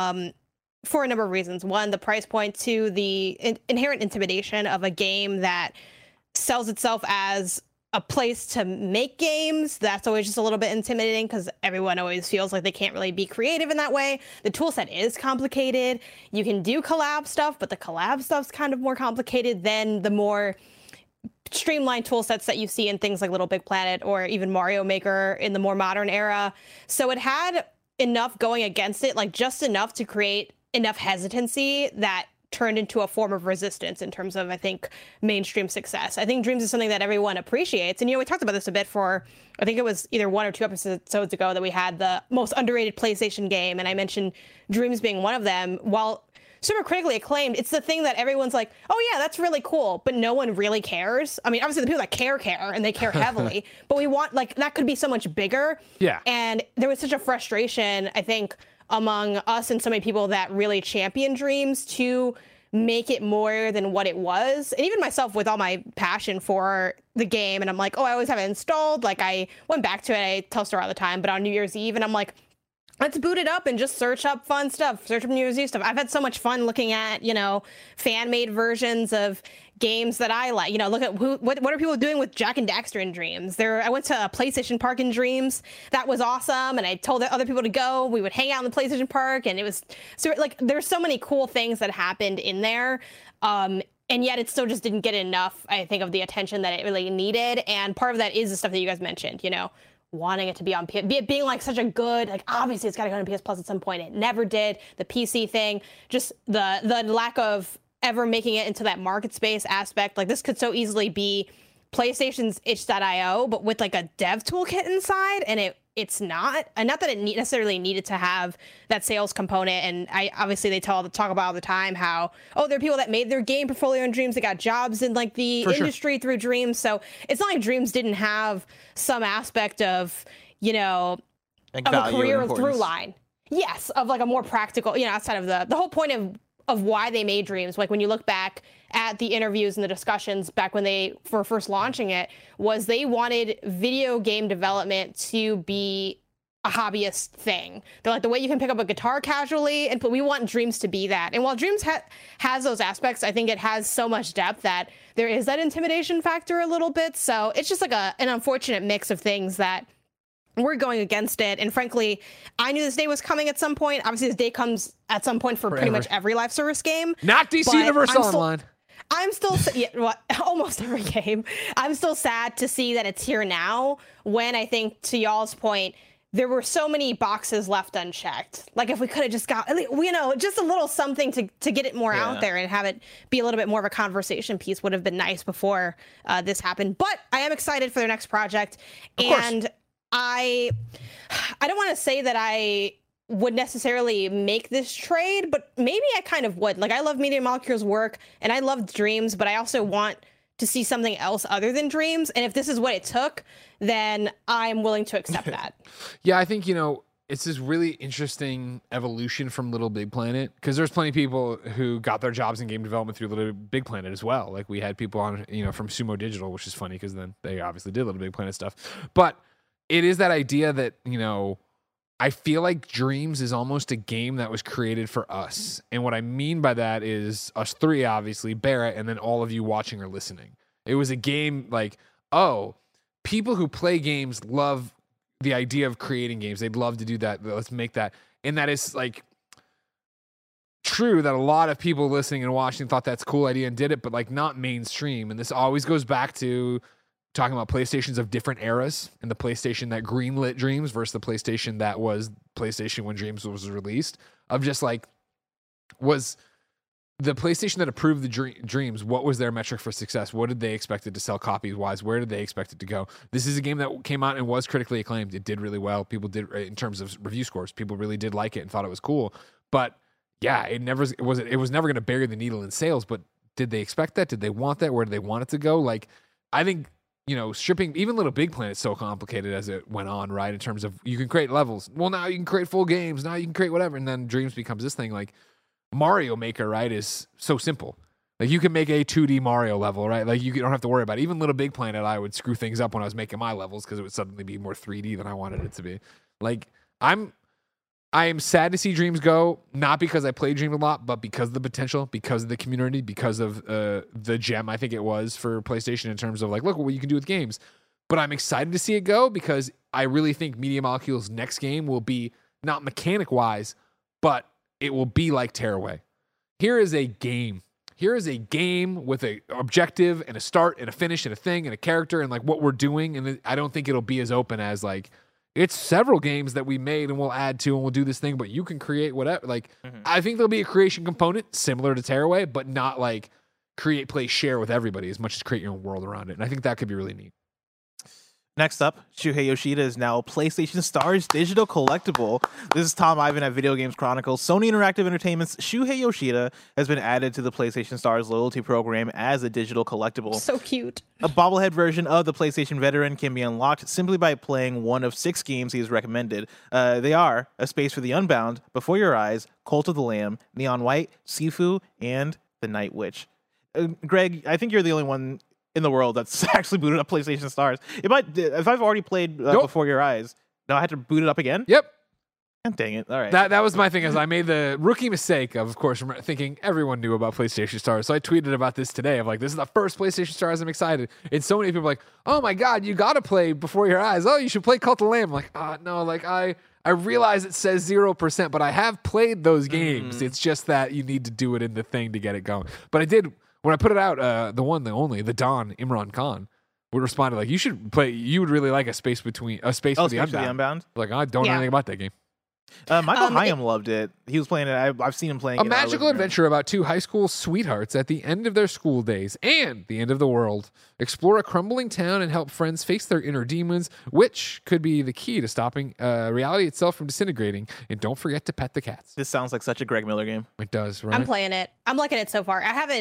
for a number of reasons. One, the price point. Two, the inherent intimidation of a game that sells itself as a place to make games. That's always just a little bit intimidating because everyone always feels like they can't really be creative in that way. The tool set is complicated. You can do collab stuff, but the collab stuff's kind of more complicated than the more streamlined tool sets that you see in things like Little Big Planet or even Mario Maker in the more modern era. So it had enough going against it, like just enough to create enough hesitancy that turned into a form of resistance in terms of, I think, mainstream success. I think Dreams is something that everyone appreciates. And, we talked about this a bit for, I think it was either 1 or 2 episodes ago that we had the most underrated PlayStation game. And I mentioned Dreams being one of them. While super critically acclaimed, it's the thing that everyone's like, oh yeah, that's really cool, but no one really cares. I mean, obviously the people that care, and they care heavily, but we want, like, that could be so much bigger. Yeah. And there was such a frustration, I think, among us and so many people that really champion Dreams to make it more than what it was. And even myself, with all my passion for the game, and I'm like, oh, I always have it installed. Like, I went back to it, I tell Star all the time, but on New Year's Eve, and I'm like, let's boot it up and just search up fun stuff, search up New Year's Eve stuff. I've had so much fun looking at, fan-made versions of games that I like. Look at what are people doing with Jak and Daxter in Dreams. I went to a PlayStation Park in Dreams. That was awesome, and I told other people to go. We would hang out in the PlayStation Park, and it was so, like, there's so many cool things that happened in there. And yet it still just didn't get enough, I think, of the attention that it really needed. And part of that is the stuff that you guys mentioned, wanting it to be on PS, being like such a good, like, obviously it's got to go on PS Plus at some point. It never did. The PC thing, just the lack of ever making it into that market space aspect. Like, this could so easily be PlayStation's itch.io, but with like a dev toolkit inside, and it it's not. And not that it necessarily needed to have that sales component. And obviously they talk about all the time how, there are people that made their game portfolio in Dreams that got jobs in like the industry through Dreams. So it's not like Dreams didn't have some aspect of, of a career through line. Yes, of like a more practical, outside of the whole point of why they made Dreams. Like when you look back at the interviews and the discussions back when they were first launching it, was they wanted video game development to be a hobbyist thing. They're like, the way you can pick up a guitar casually, but we want Dreams to be that. And while Dreams has those aspects, I think it has so much depth that there is that intimidation factor a little bit. So it's just like an unfortunate mix of things that we're going against it. And frankly, I knew this day was coming at some point. Obviously, this day comes at some point for pretty much every live service game. Not DC Universe Online. I'm still, almost every game. I'm still sad to see that it's here now when I think, to y'all's point, there were so many boxes left unchecked. Like if we could have just got, just a little something to get it more out there and have it be a little bit more of a conversation piece would have been nice before this happened. But I am excited for their next project. And I don't want to say that I would necessarily make this trade, but maybe I kind of would. Like, I love Media Molecule's work and I love Dreams, but I also want to see something else other than Dreams. And if this is what it took, then I'm willing to accept that. Yeah, I think, it's this really interesting evolution from Little Big Planet, because there's plenty of people who got their jobs in game development through Little Big Planet as well. Like we had people on, from Sumo Digital, which is funny because then they obviously did Little Big Planet stuff. But it is that idea that, I feel like Dreams is almost a game that was created for us. And what I mean by that is us three, obviously, Barrett, and then all of you watching or listening. It was a game like, people who play games love the idea of creating games. They'd love to do that. Let's make that. And that is like true that a lot of people listening and watching thought that's a cool idea and did it, but like not mainstream. And this always goes back to talking about PlayStations of different eras, and the PlayStation that greenlit Dreams versus the PlayStation that was PlayStation when Dreams was released, of just like, was the PlayStation that approved the Dreams, what was their metric for success? What did they expect it to sell copies wise? Where did they expect it to go? This is a game that came out and was critically acclaimed. It did really well. People did, in terms of review scores, people really did like it and thought it was cool. But yeah, it was never going to bury the needle in sales. But did they expect that? Did they want that? Where did they want it to go? Like, I think, stripping even Little Big Planet's so complicated as it went on, right? In terms of you can create levels. Well, now you can create full games. Now you can create whatever. And then Dreams becomes this thing like Mario Maker, right? Is so simple. Like you can make a 2D Mario level, right? Like you don't have to worry about it. Even Little Big Planet, I would screw things up when I was making my levels because it would suddenly be more 3D than I wanted it to be. Like I am sad to see Dreams go, not because I played Dreams a lot, but because of the potential, because of the community, because of the gem I think it was for PlayStation in terms of like, look what you can do with games. But I'm excited to see it go because I really think Media Molecule's next game will be not mechanic-wise, but it will be like Tearaway. Here is a game. Here is a game with an objective and a start and a finish and a thing and a character and like what we're doing. And I don't think it'll be as open as like, it's several games that we made and we'll add to and we'll do this thing, but you can create whatever. Like, I think there'll be a creation component similar to Tearaway, but not like create, play, share with everybody as much as create your own world around it. And I think that could be really neat. Next up, Shuhei Yoshida is now PlayStation Star's digital collectible. This is Tom Ivan at Video Games Chronicles. Sony Interactive Entertainment's Shuhei Yoshida has been added to the PlayStation Star's loyalty program as a digital collectible. So cute. A bobblehead version of the PlayStation veteran can be unlocked simply by playing one of 6 games he has recommended. They are A Space for the Unbound, Before Your Eyes, Cult of the Lamb, Neon White, Sifu, and The Night Witch. Greg, I think you're the only one in the world that's actually booted up PlayStation Stars. If I've already played Before Your Eyes, now I had to boot it up again? Yep. Dang it. All right. That was my thing, is I made the rookie mistake of course, thinking everyone knew about PlayStation Stars. So I tweeted about this today of like, this is the first PlayStation Stars. I'm excited. And so many people are like, oh my God, you got to play Before Your Eyes. Oh, you should play Cult of the Lamb. I'm like, no, like I realize it says 0%, but I have played those games. It's just that you need to do it in the thing to get it going. But I did. When I put it out, the one, the only, the Don Imran Khan would respond like, you should play. You would really like A Space for the Unbound. Unbound. Like, I don't know anything about that game. Michael Hyam loved it. He was playing it. I've seen him playing A it. magical adventure about two high school sweethearts at the end of their school days and the end of the world. Explore a crumbling town and help friends face their inner demons, which could be the key to stopping reality itself from disintegrating. And don't forget to pet the cats. This sounds like such a Greg Miller game. It does, right? I'm playing it. I'm liking it so far.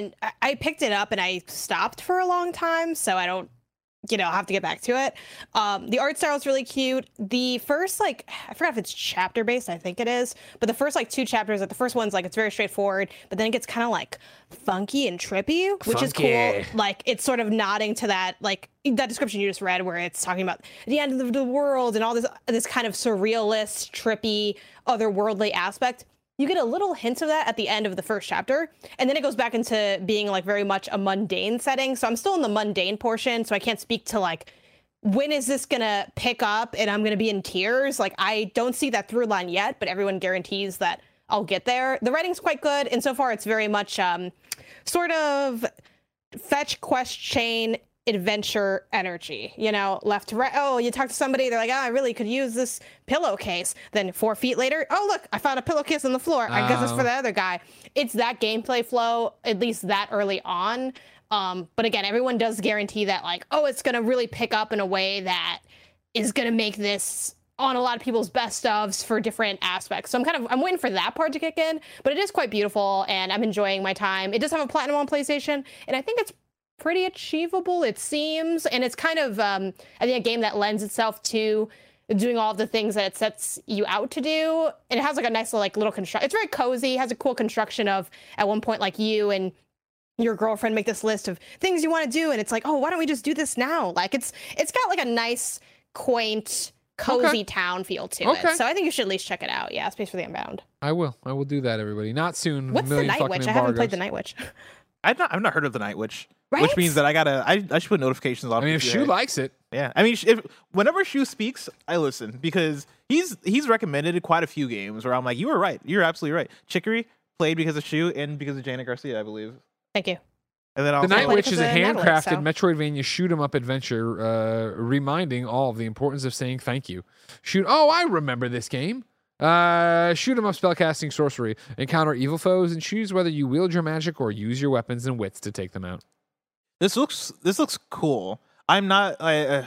I picked it up and I stopped for a long time, so I don't, have to get back to it. The art style is really cute. The first, I forgot if it's chapter based, I think it is, but the first 2 chapters, the first one's it's very straightforward, but then it gets kind of funky and trippy, which is cool. It's sort of nodding to that, that description you just read where it's talking about the end of the world and all this kind of surrealist, trippy, otherworldly aspect. You get a little hint of that at the end of the first chapter, and then it goes back into being very much a mundane setting. So I'm still in the mundane portion, so I can't speak to when is this gonna pick up and I'm gonna be in tears. I don't see that through line yet, but everyone guarantees that I'll get there. The writing's quite good, and so far it's very much sort of fetch, quest, chain, adventure energy, left to right. Oh, you talk to somebody, they're like, I really could use this pillowcase. Then 4 feet later, oh, look, I found a pillowcase on the floor. I guess it's for the other guy. It's that gameplay flow, at least that early on. But again, everyone does guarantee that it's going to really pick up in a way that is going to make this on a lot of people's best ofs for different aspects. So I'm waiting for that part to kick in, but it is quite beautiful and I'm enjoying my time. It does have a platinum on PlayStation, and I think it's pretty achievable, it seems, and it's kind of I think a game that lends itself to doing all of the things that it sets you out to do. And it has a nice little construction. It's very cozy, has a cool construction of at one point you and your girlfriend make this list of things you want to do, and it's oh, why don't we just do this now? It's got a nice, quaint, cozy town feel to it. So I think you should at least check it out. Yeah, Space for the Unbound. I will do that, everybody. Not soon. What's the Night Witch? I haven't played the Night Witch. I've not heard of the Night Witch, right? Which means that I should put notifications on. I mean, if Shu likes it, yeah. I mean, whenever Shu speaks, I listen because he's recommended quite a few games where I'm you were right, you're absolutely right. Chicory played because of Shu and because of Janet Garcia, I believe. Thank you. And then the Night Witch is a handcrafted Metroidvania shoot 'em up adventure, reminding all of the importance of saying thank you. Oh, I remember this game. Shoot 'em up spellcasting sorcery. Encounter evil foes and choose whether you wield your magic or use your weapons and wits to take them out. This looks cool. I'm not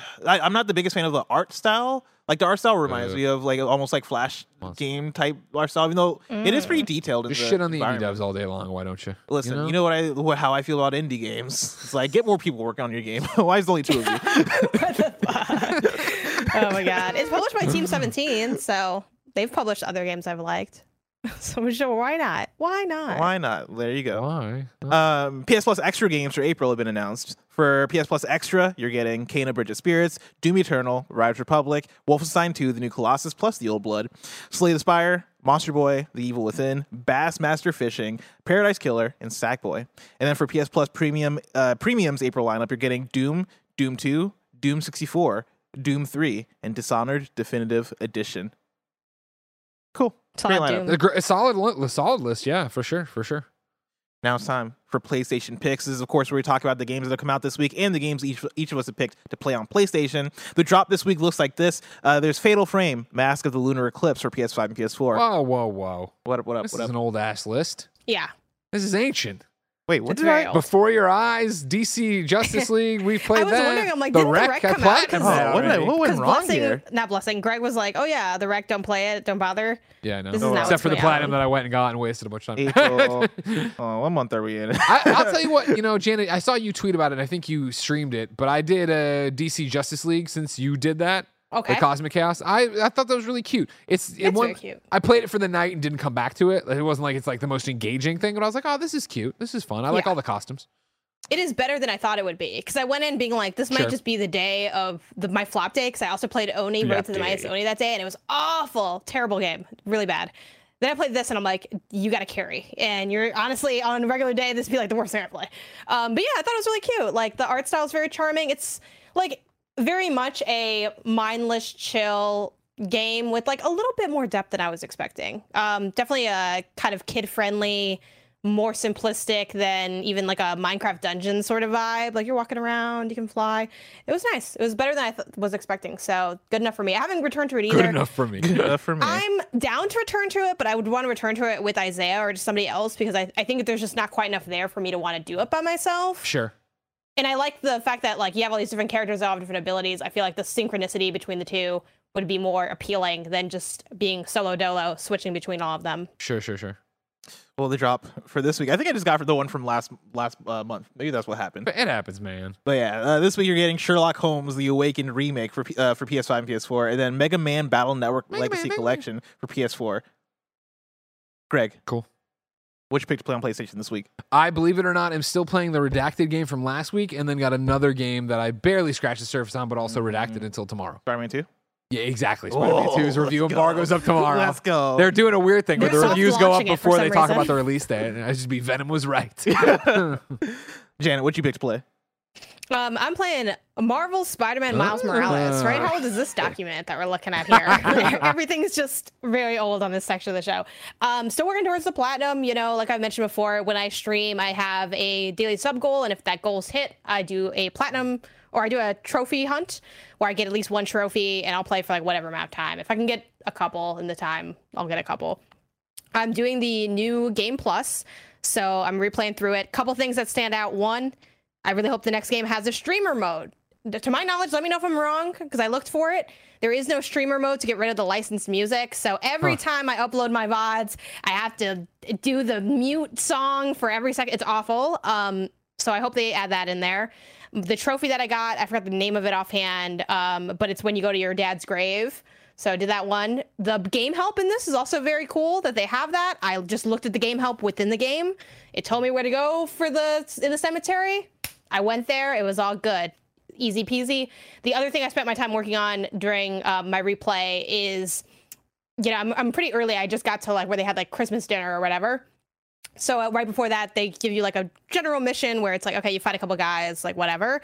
the biggest fan of the art style. The art style reminds me of almost Flash game type art style, even though it is pretty detailed. Just shit on the indie devs all day long. Why don't you? Listen, you know how I feel about indie games. It's get more people working on your game. Why is there only 2 of you? What the fuck? Oh my god! It's published by Team 17, so they've published other games I've liked. So sure, why not? Why not? Why not? There you go. Why? PS Plus Extra games for April have been announced. For PS Plus Extra, you're getting Kena Bridge of Spirits, Doom Eternal, Rise Republic, Wolfenstein 2, The New Colossus plus The Old Blood, Slay the Spire, Monster Boy, The Evil Within, Bassmaster Fishing, Paradise Killer, and Sackboy. And then for PS Plus Premium's April lineup, you're getting Doom, Doom 2, Doom 64, Doom 3, and Dishonored Definitive Edition. Cool. Great lineup. A solid list, yeah, for sure. Now it's time for PlayStation Picks. This is, of course, where we talk about the games that have come out this week and the games each of us have picked to play on PlayStation. The drop this week looks like this. There's Fatal Frame, Mask of the Lunar Eclipse for PS5 and PS4. Whoa. What up? This is an old-ass list. Yeah. This is ancient. Wait, what it's did I? old. Before Your Eyes, DC Justice League, we played that. I was wondering, I'm the didn't Wreck, the Wreck come out? What went wrong here? Not Blessing. Greg was like, oh yeah, the Wreck, don't play it, don't bother. Yeah, no. This is now Except for the what's platinum going that I went and got and wasted a bunch of time. April. What month are we in? I'll tell you what, Janet, I saw you tweet about it. I think you streamed it, but I did a DC Justice League since you did that. Okay. The Cosmic Chaos. I thought that was really cute. It's very cute. I played it for the night and didn't come back to it. It wasn't it's the most engaging thing, but I was like, oh, this is cute. This is fun. I like all the costumes. It is better than I thought it would be, because I went in being like, this might just be the day of my flop day, because I also played Oni, Road to the Mightiest Oni that day, and it was awful. Terrible game. Really bad. Then I played this, and I'm like, you got to carry. And you're honestly, on a regular day, this would be the worst thing I play. But yeah, I thought it was really cute. The art style is very charming. It's very much a mindless, chill game with a little bit more depth than I was expecting. Definitely a kind of kid-friendly, more simplistic than even like a Minecraft dungeon sort of vibe. Like you're walking around, you can fly. It was nice. It was better than I was expecting. So good enough for me. I haven't returned to it either. Good enough for me. Good enough for me. I'm down to return to it, but I would want to return to it with Isaiah or just somebody else because I think there's just not quite enough there for me to want to do it by myself. Sure. And I like the fact that like you have all these different characters that all have different abilities. I feel like the synchronicity between the two would be more appealing than just being solo dolo, switching between all of them. Sure. Well, the drop for this week, I think I just got the one from last month. Maybe that's what happened. But it happens, man. But yeah, this week you're getting Sherlock Holmes: The Awakened remake for PS5 and PS4, and then Mega Man Battle Network Legacy Collection for PS4. Greg, Cool. what you picked to play on PlayStation this week? I, believe it or not, am still playing the Redacted game from last week, and then got another game that I barely scratched the surface on, but also redacted until tomorrow. Spider-Man 2? Yeah, exactly. Spider-Man 2's review embargo's up tomorrow. Let's go. They're doing a weird thing where the They're reviews go up soft-launching it for before they some talk reason. about the release date. And I just be Venom was right. Janet, what you picked to play? I'm playing Marvel Spider-Man Miles Morales, right? How old is this document that we're looking at here? Everything's just very old on this section of the show. Still working towards the platinum. You know, like I mentioned before, when I stream, I have a daily sub goal, and if that goal's hit, I do a platinum or I do a trophy hunt where I get at least one trophy, and I'll play for like whatever amount of time. If I can get a couple in the time, I'll get a couple. I'm doing the new Game Plus, so I'm replaying through it. Couple things that stand out. One, I really hope the next game has a streamer mode. To my knowledge, let me know if I'm wrong, because I looked for it. There is no streamer mode to get rid of the licensed music. So every time I upload my VODs, I have to do the mute song for every second. It's awful. So I hope they add that in there. The trophy that I got, I forgot the name of it offhand, but it's when you go to your dad's grave. So I did that one. The game help in this is also very cool that they have that. I just looked at the game help within the game. It told me where to go for in the cemetery. I went there. It was all good. Easy peasy. The other thing I spent my time working on during my replay is, you know, I'm pretty early. I just got to like where they had like Christmas dinner or whatever. So right before that, they give you like a general mission where it's like, okay, you fight a couple guys, like whatever.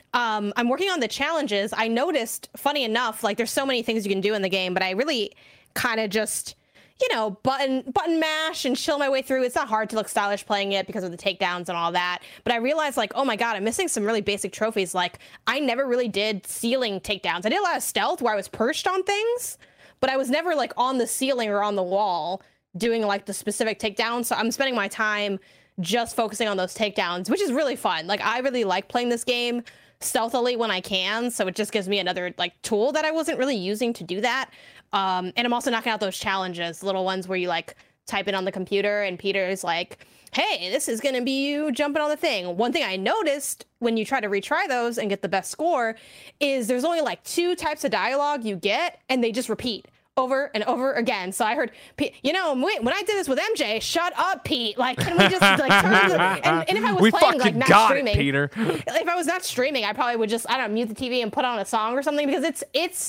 I'm working on the challenges. I noticed, funny enough, like there's so many things you can do in the game, but I really kind of just, you know, button mash and chill my way through. It's not hard to look stylish playing it because of the takedowns and all that. But I realized like, oh my God, I'm missing some really basic trophies. Like I never really did ceiling takedowns. I did a lot of stealth where I was perched on things, but I was never like on the ceiling or on the wall doing like the specific takedowns. So I'm spending my time just focusing on those takedowns, which is really fun. Like I really like playing this game stealthily when I can. So it just gives me another like tool that I wasn't really using to do that. And I'm also knocking out those challenges, little ones where you like type it on the computer and Peter's like, hey, this is going to be you jumping on the thing. One thing I noticed when you try to retry those and get the best score is there's only like 2 types of dialogue you get and they just repeat over and over again. So I heard, you know, when I did this with MJ, shut up, Pete. Like, can we just like turn the, and if I was playing like not streaming, Peter. If I was not streaming, I probably would just, I don't know, mute the TV and put on a song or something because it's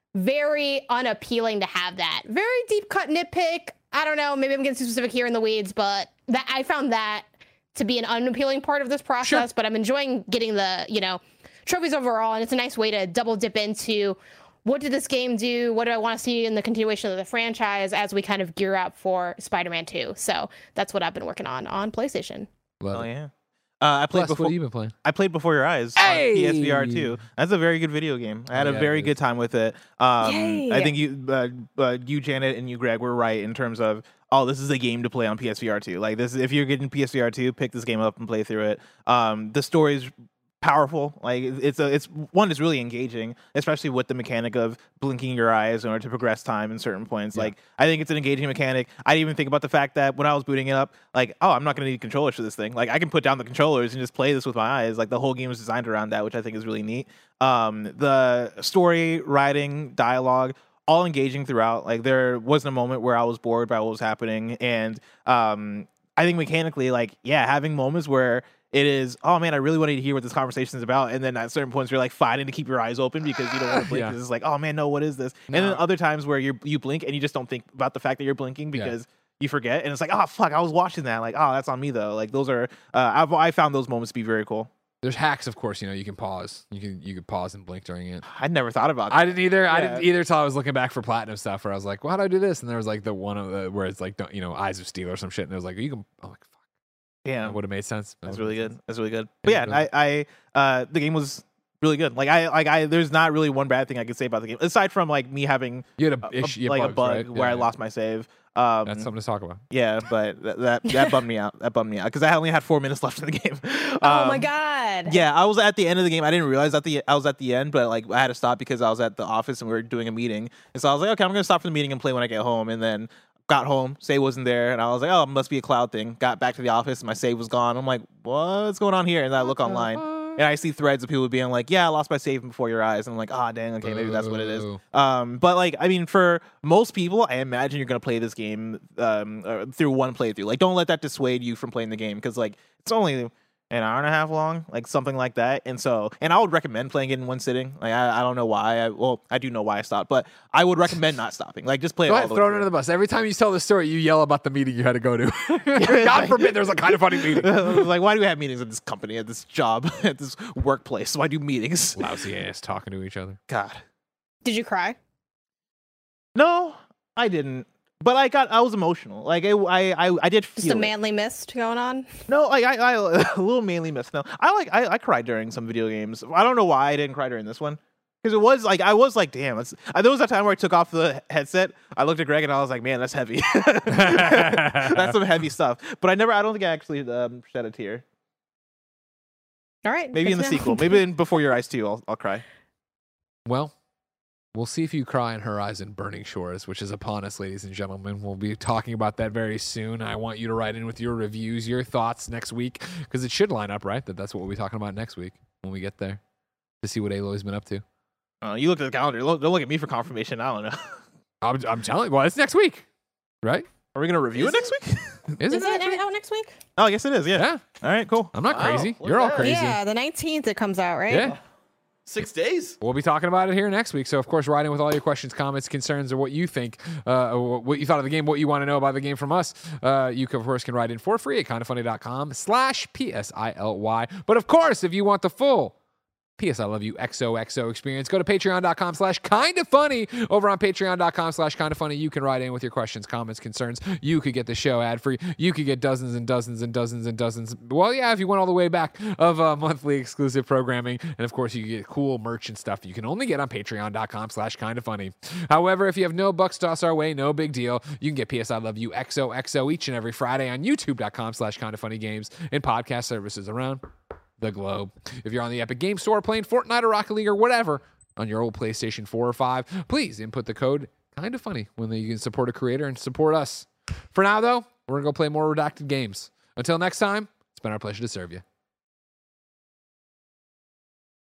very unappealing to have that. Very deep cut nitpick. I don't know, maybe I'm getting too specific here in the weeds, but that I found that to be an unappealing part of this process, but I'm enjoying getting the, you know, trophies overall, and it's a nice way to double dip into what did this game do? What do I want to see in the continuation of the franchise as we kind of gear up for Spider-Man 2? So that's what I've been working on PlayStation. Love Oh it. yeah. I played Plus, what have you been playing? I played Before Your Eyes Hey! on PSVR 2. That's a very good video game. I had a yeah, very it good is. time with it. Yay. I think you, Janet, and you, Greg, were right in terms of, oh, this is a game to play on PSVR 2. Like this, if you're getting PSVR 2, pick this game up and play through it. The story's powerful. Like it's really engaging, especially with the mechanic of blinking your eyes in order to progress time in certain points. Yeah. Like I think it's an engaging mechanic. I didn't even think about the fact that when I was booting it up, like, oh, I'm not going to need controllers for this thing. Like I can put down the controllers and just play this with my eyes. Like the whole game is designed around that, which I think is really neat. The story, writing, dialogue, all engaging throughout. Like there wasn't a moment where I was bored by what was happening. And I think mechanically, like, yeah, having moments where it is, oh man, I really wanted to hear what this conversation is about. And then at certain points, you're like fighting to keep your eyes open because you don't want to blink. Yeah. Because it's like, oh man, no, what is this? No. And then other times where you blink and you just don't think about the fact that you're blinking because you forget. And it's like, oh fuck, I was watching that. Like, oh, that's on me though. Like those are, I found those moments to be very cool. There's hacks, of course. You know, you can pause. You can pause and blink during it. I'd never thought about that. I didn't either. I Yeah. didn't either until I was looking back for platinum stuff where I was like, well, how do I do this? And there was like the one of the, where it's like, don't, you know, Eyes of Steel or some shit. And it was like, you can, I'm like, fuck. Damn. That would have made sense. That's really good. That's really good. But yeah, the game was really good. There's not really one bad thing I could say about the game aside from like me having you had a bug right? where I lost my save. That's something to talk about. Yeah, but that bummed me out. That bummed me out because I only had 4 minutes left in the game. Oh my god. Yeah, I was at the end of the game. I didn't realize I was at the end, but like I had to stop because I was at the office and we were doing a meeting. And so I was like, okay, I'm gonna stop for the meeting and play when I get home. And then got home, save wasn't there, and I was like, oh, it must be a cloud thing. Got back to the office and my save was gone. I'm like, what's going on here? And I look online. And I see threads of people being like, yeah, I lost my save before your eyes. And I'm like, ah, dang, okay, maybe that's what it is. But like, I mean, for most people, I imagine you're going to play this game through one playthrough. Like, don't let that dissuade you from playing the game because like, it's only an hour and a half long, like something like that. And I would recommend playing it in one sitting. Like, I don't know why. I do know why I stopped, but I would recommend not stopping. Like, just play it all the way throw it through. under the bus. Every time you tell the story, you yell about the meeting you had to go to. God forbid there's a kind of funny meeting. Like, why do we have meetings at this company, at this job, at this workplace? Why do meetings? Lousy ass talking to each other. God. Did you cry? No, I didn't. But I was emotional. Like I did feel Just a manly mist going on. No, like I a little manly mist. No, I cried during some video games. I don't know why I didn't cry during this one because it was like I was like, damn. There was that time where I took off the headset. I looked at Greg and I was like, man, that's heavy. That's some heavy stuff. But I don't think I actually shed a tear. All right. Maybe in the sequel. Maybe in Before Your Eyes 2, I'll cry. Well, we'll see if you cry in Horizon Burning Shores, which is upon us, ladies and gentlemen. We'll be talking about that very soon. I want you to write in with your reviews, your thoughts next week, because it should line up, right? That's what we'll be talking about next week when we get there to see what Aloy's been up to. You looked at the calendar. Don't look at me for confirmation. I don't know. I'm telling you. Well, it's next week, right? Are we going to review it next week? Is it out next week? Oh, I guess it is, yeah. All right, cool. I'm not crazy. look You're at all that. crazy. Yeah, the 19th it comes out, right? Yeah. 6 days. We'll be talking about it here next week. So, of course, write in with all your questions, comments, concerns, or what you think, what you thought of the game, what you want to know about the game from us. You, of course, can write in for free at kindafunny.com/PSILY. But, of course, if you want the full P.S. I Love You XOXO experience, go to patreon.com/kindafunny. Over on patreon.com/kindafunny, you can write in with your questions, comments, concerns. You could get the show ad-free. You could get dozens and dozens and dozens and dozens. Well, yeah, if you went all the way back of monthly exclusive programming. And, of course, you get cool merch and stuff you can only get on patreon.com/kindafunny. However, if you have no bucks tossed our way, no big deal. You can get P.S. I Love You XOXO each and every Friday on youtube.com/kindafunnygames and podcast services around the globe. If you're on the Epic Game Store playing Fortnite or Rocket League or whatever on your old PlayStation 4 or 5, please input the code Kinda Funny when you can support a creator and support us. For now, though, we're going to go play more redacted games. Until next time, it's been our pleasure to serve you.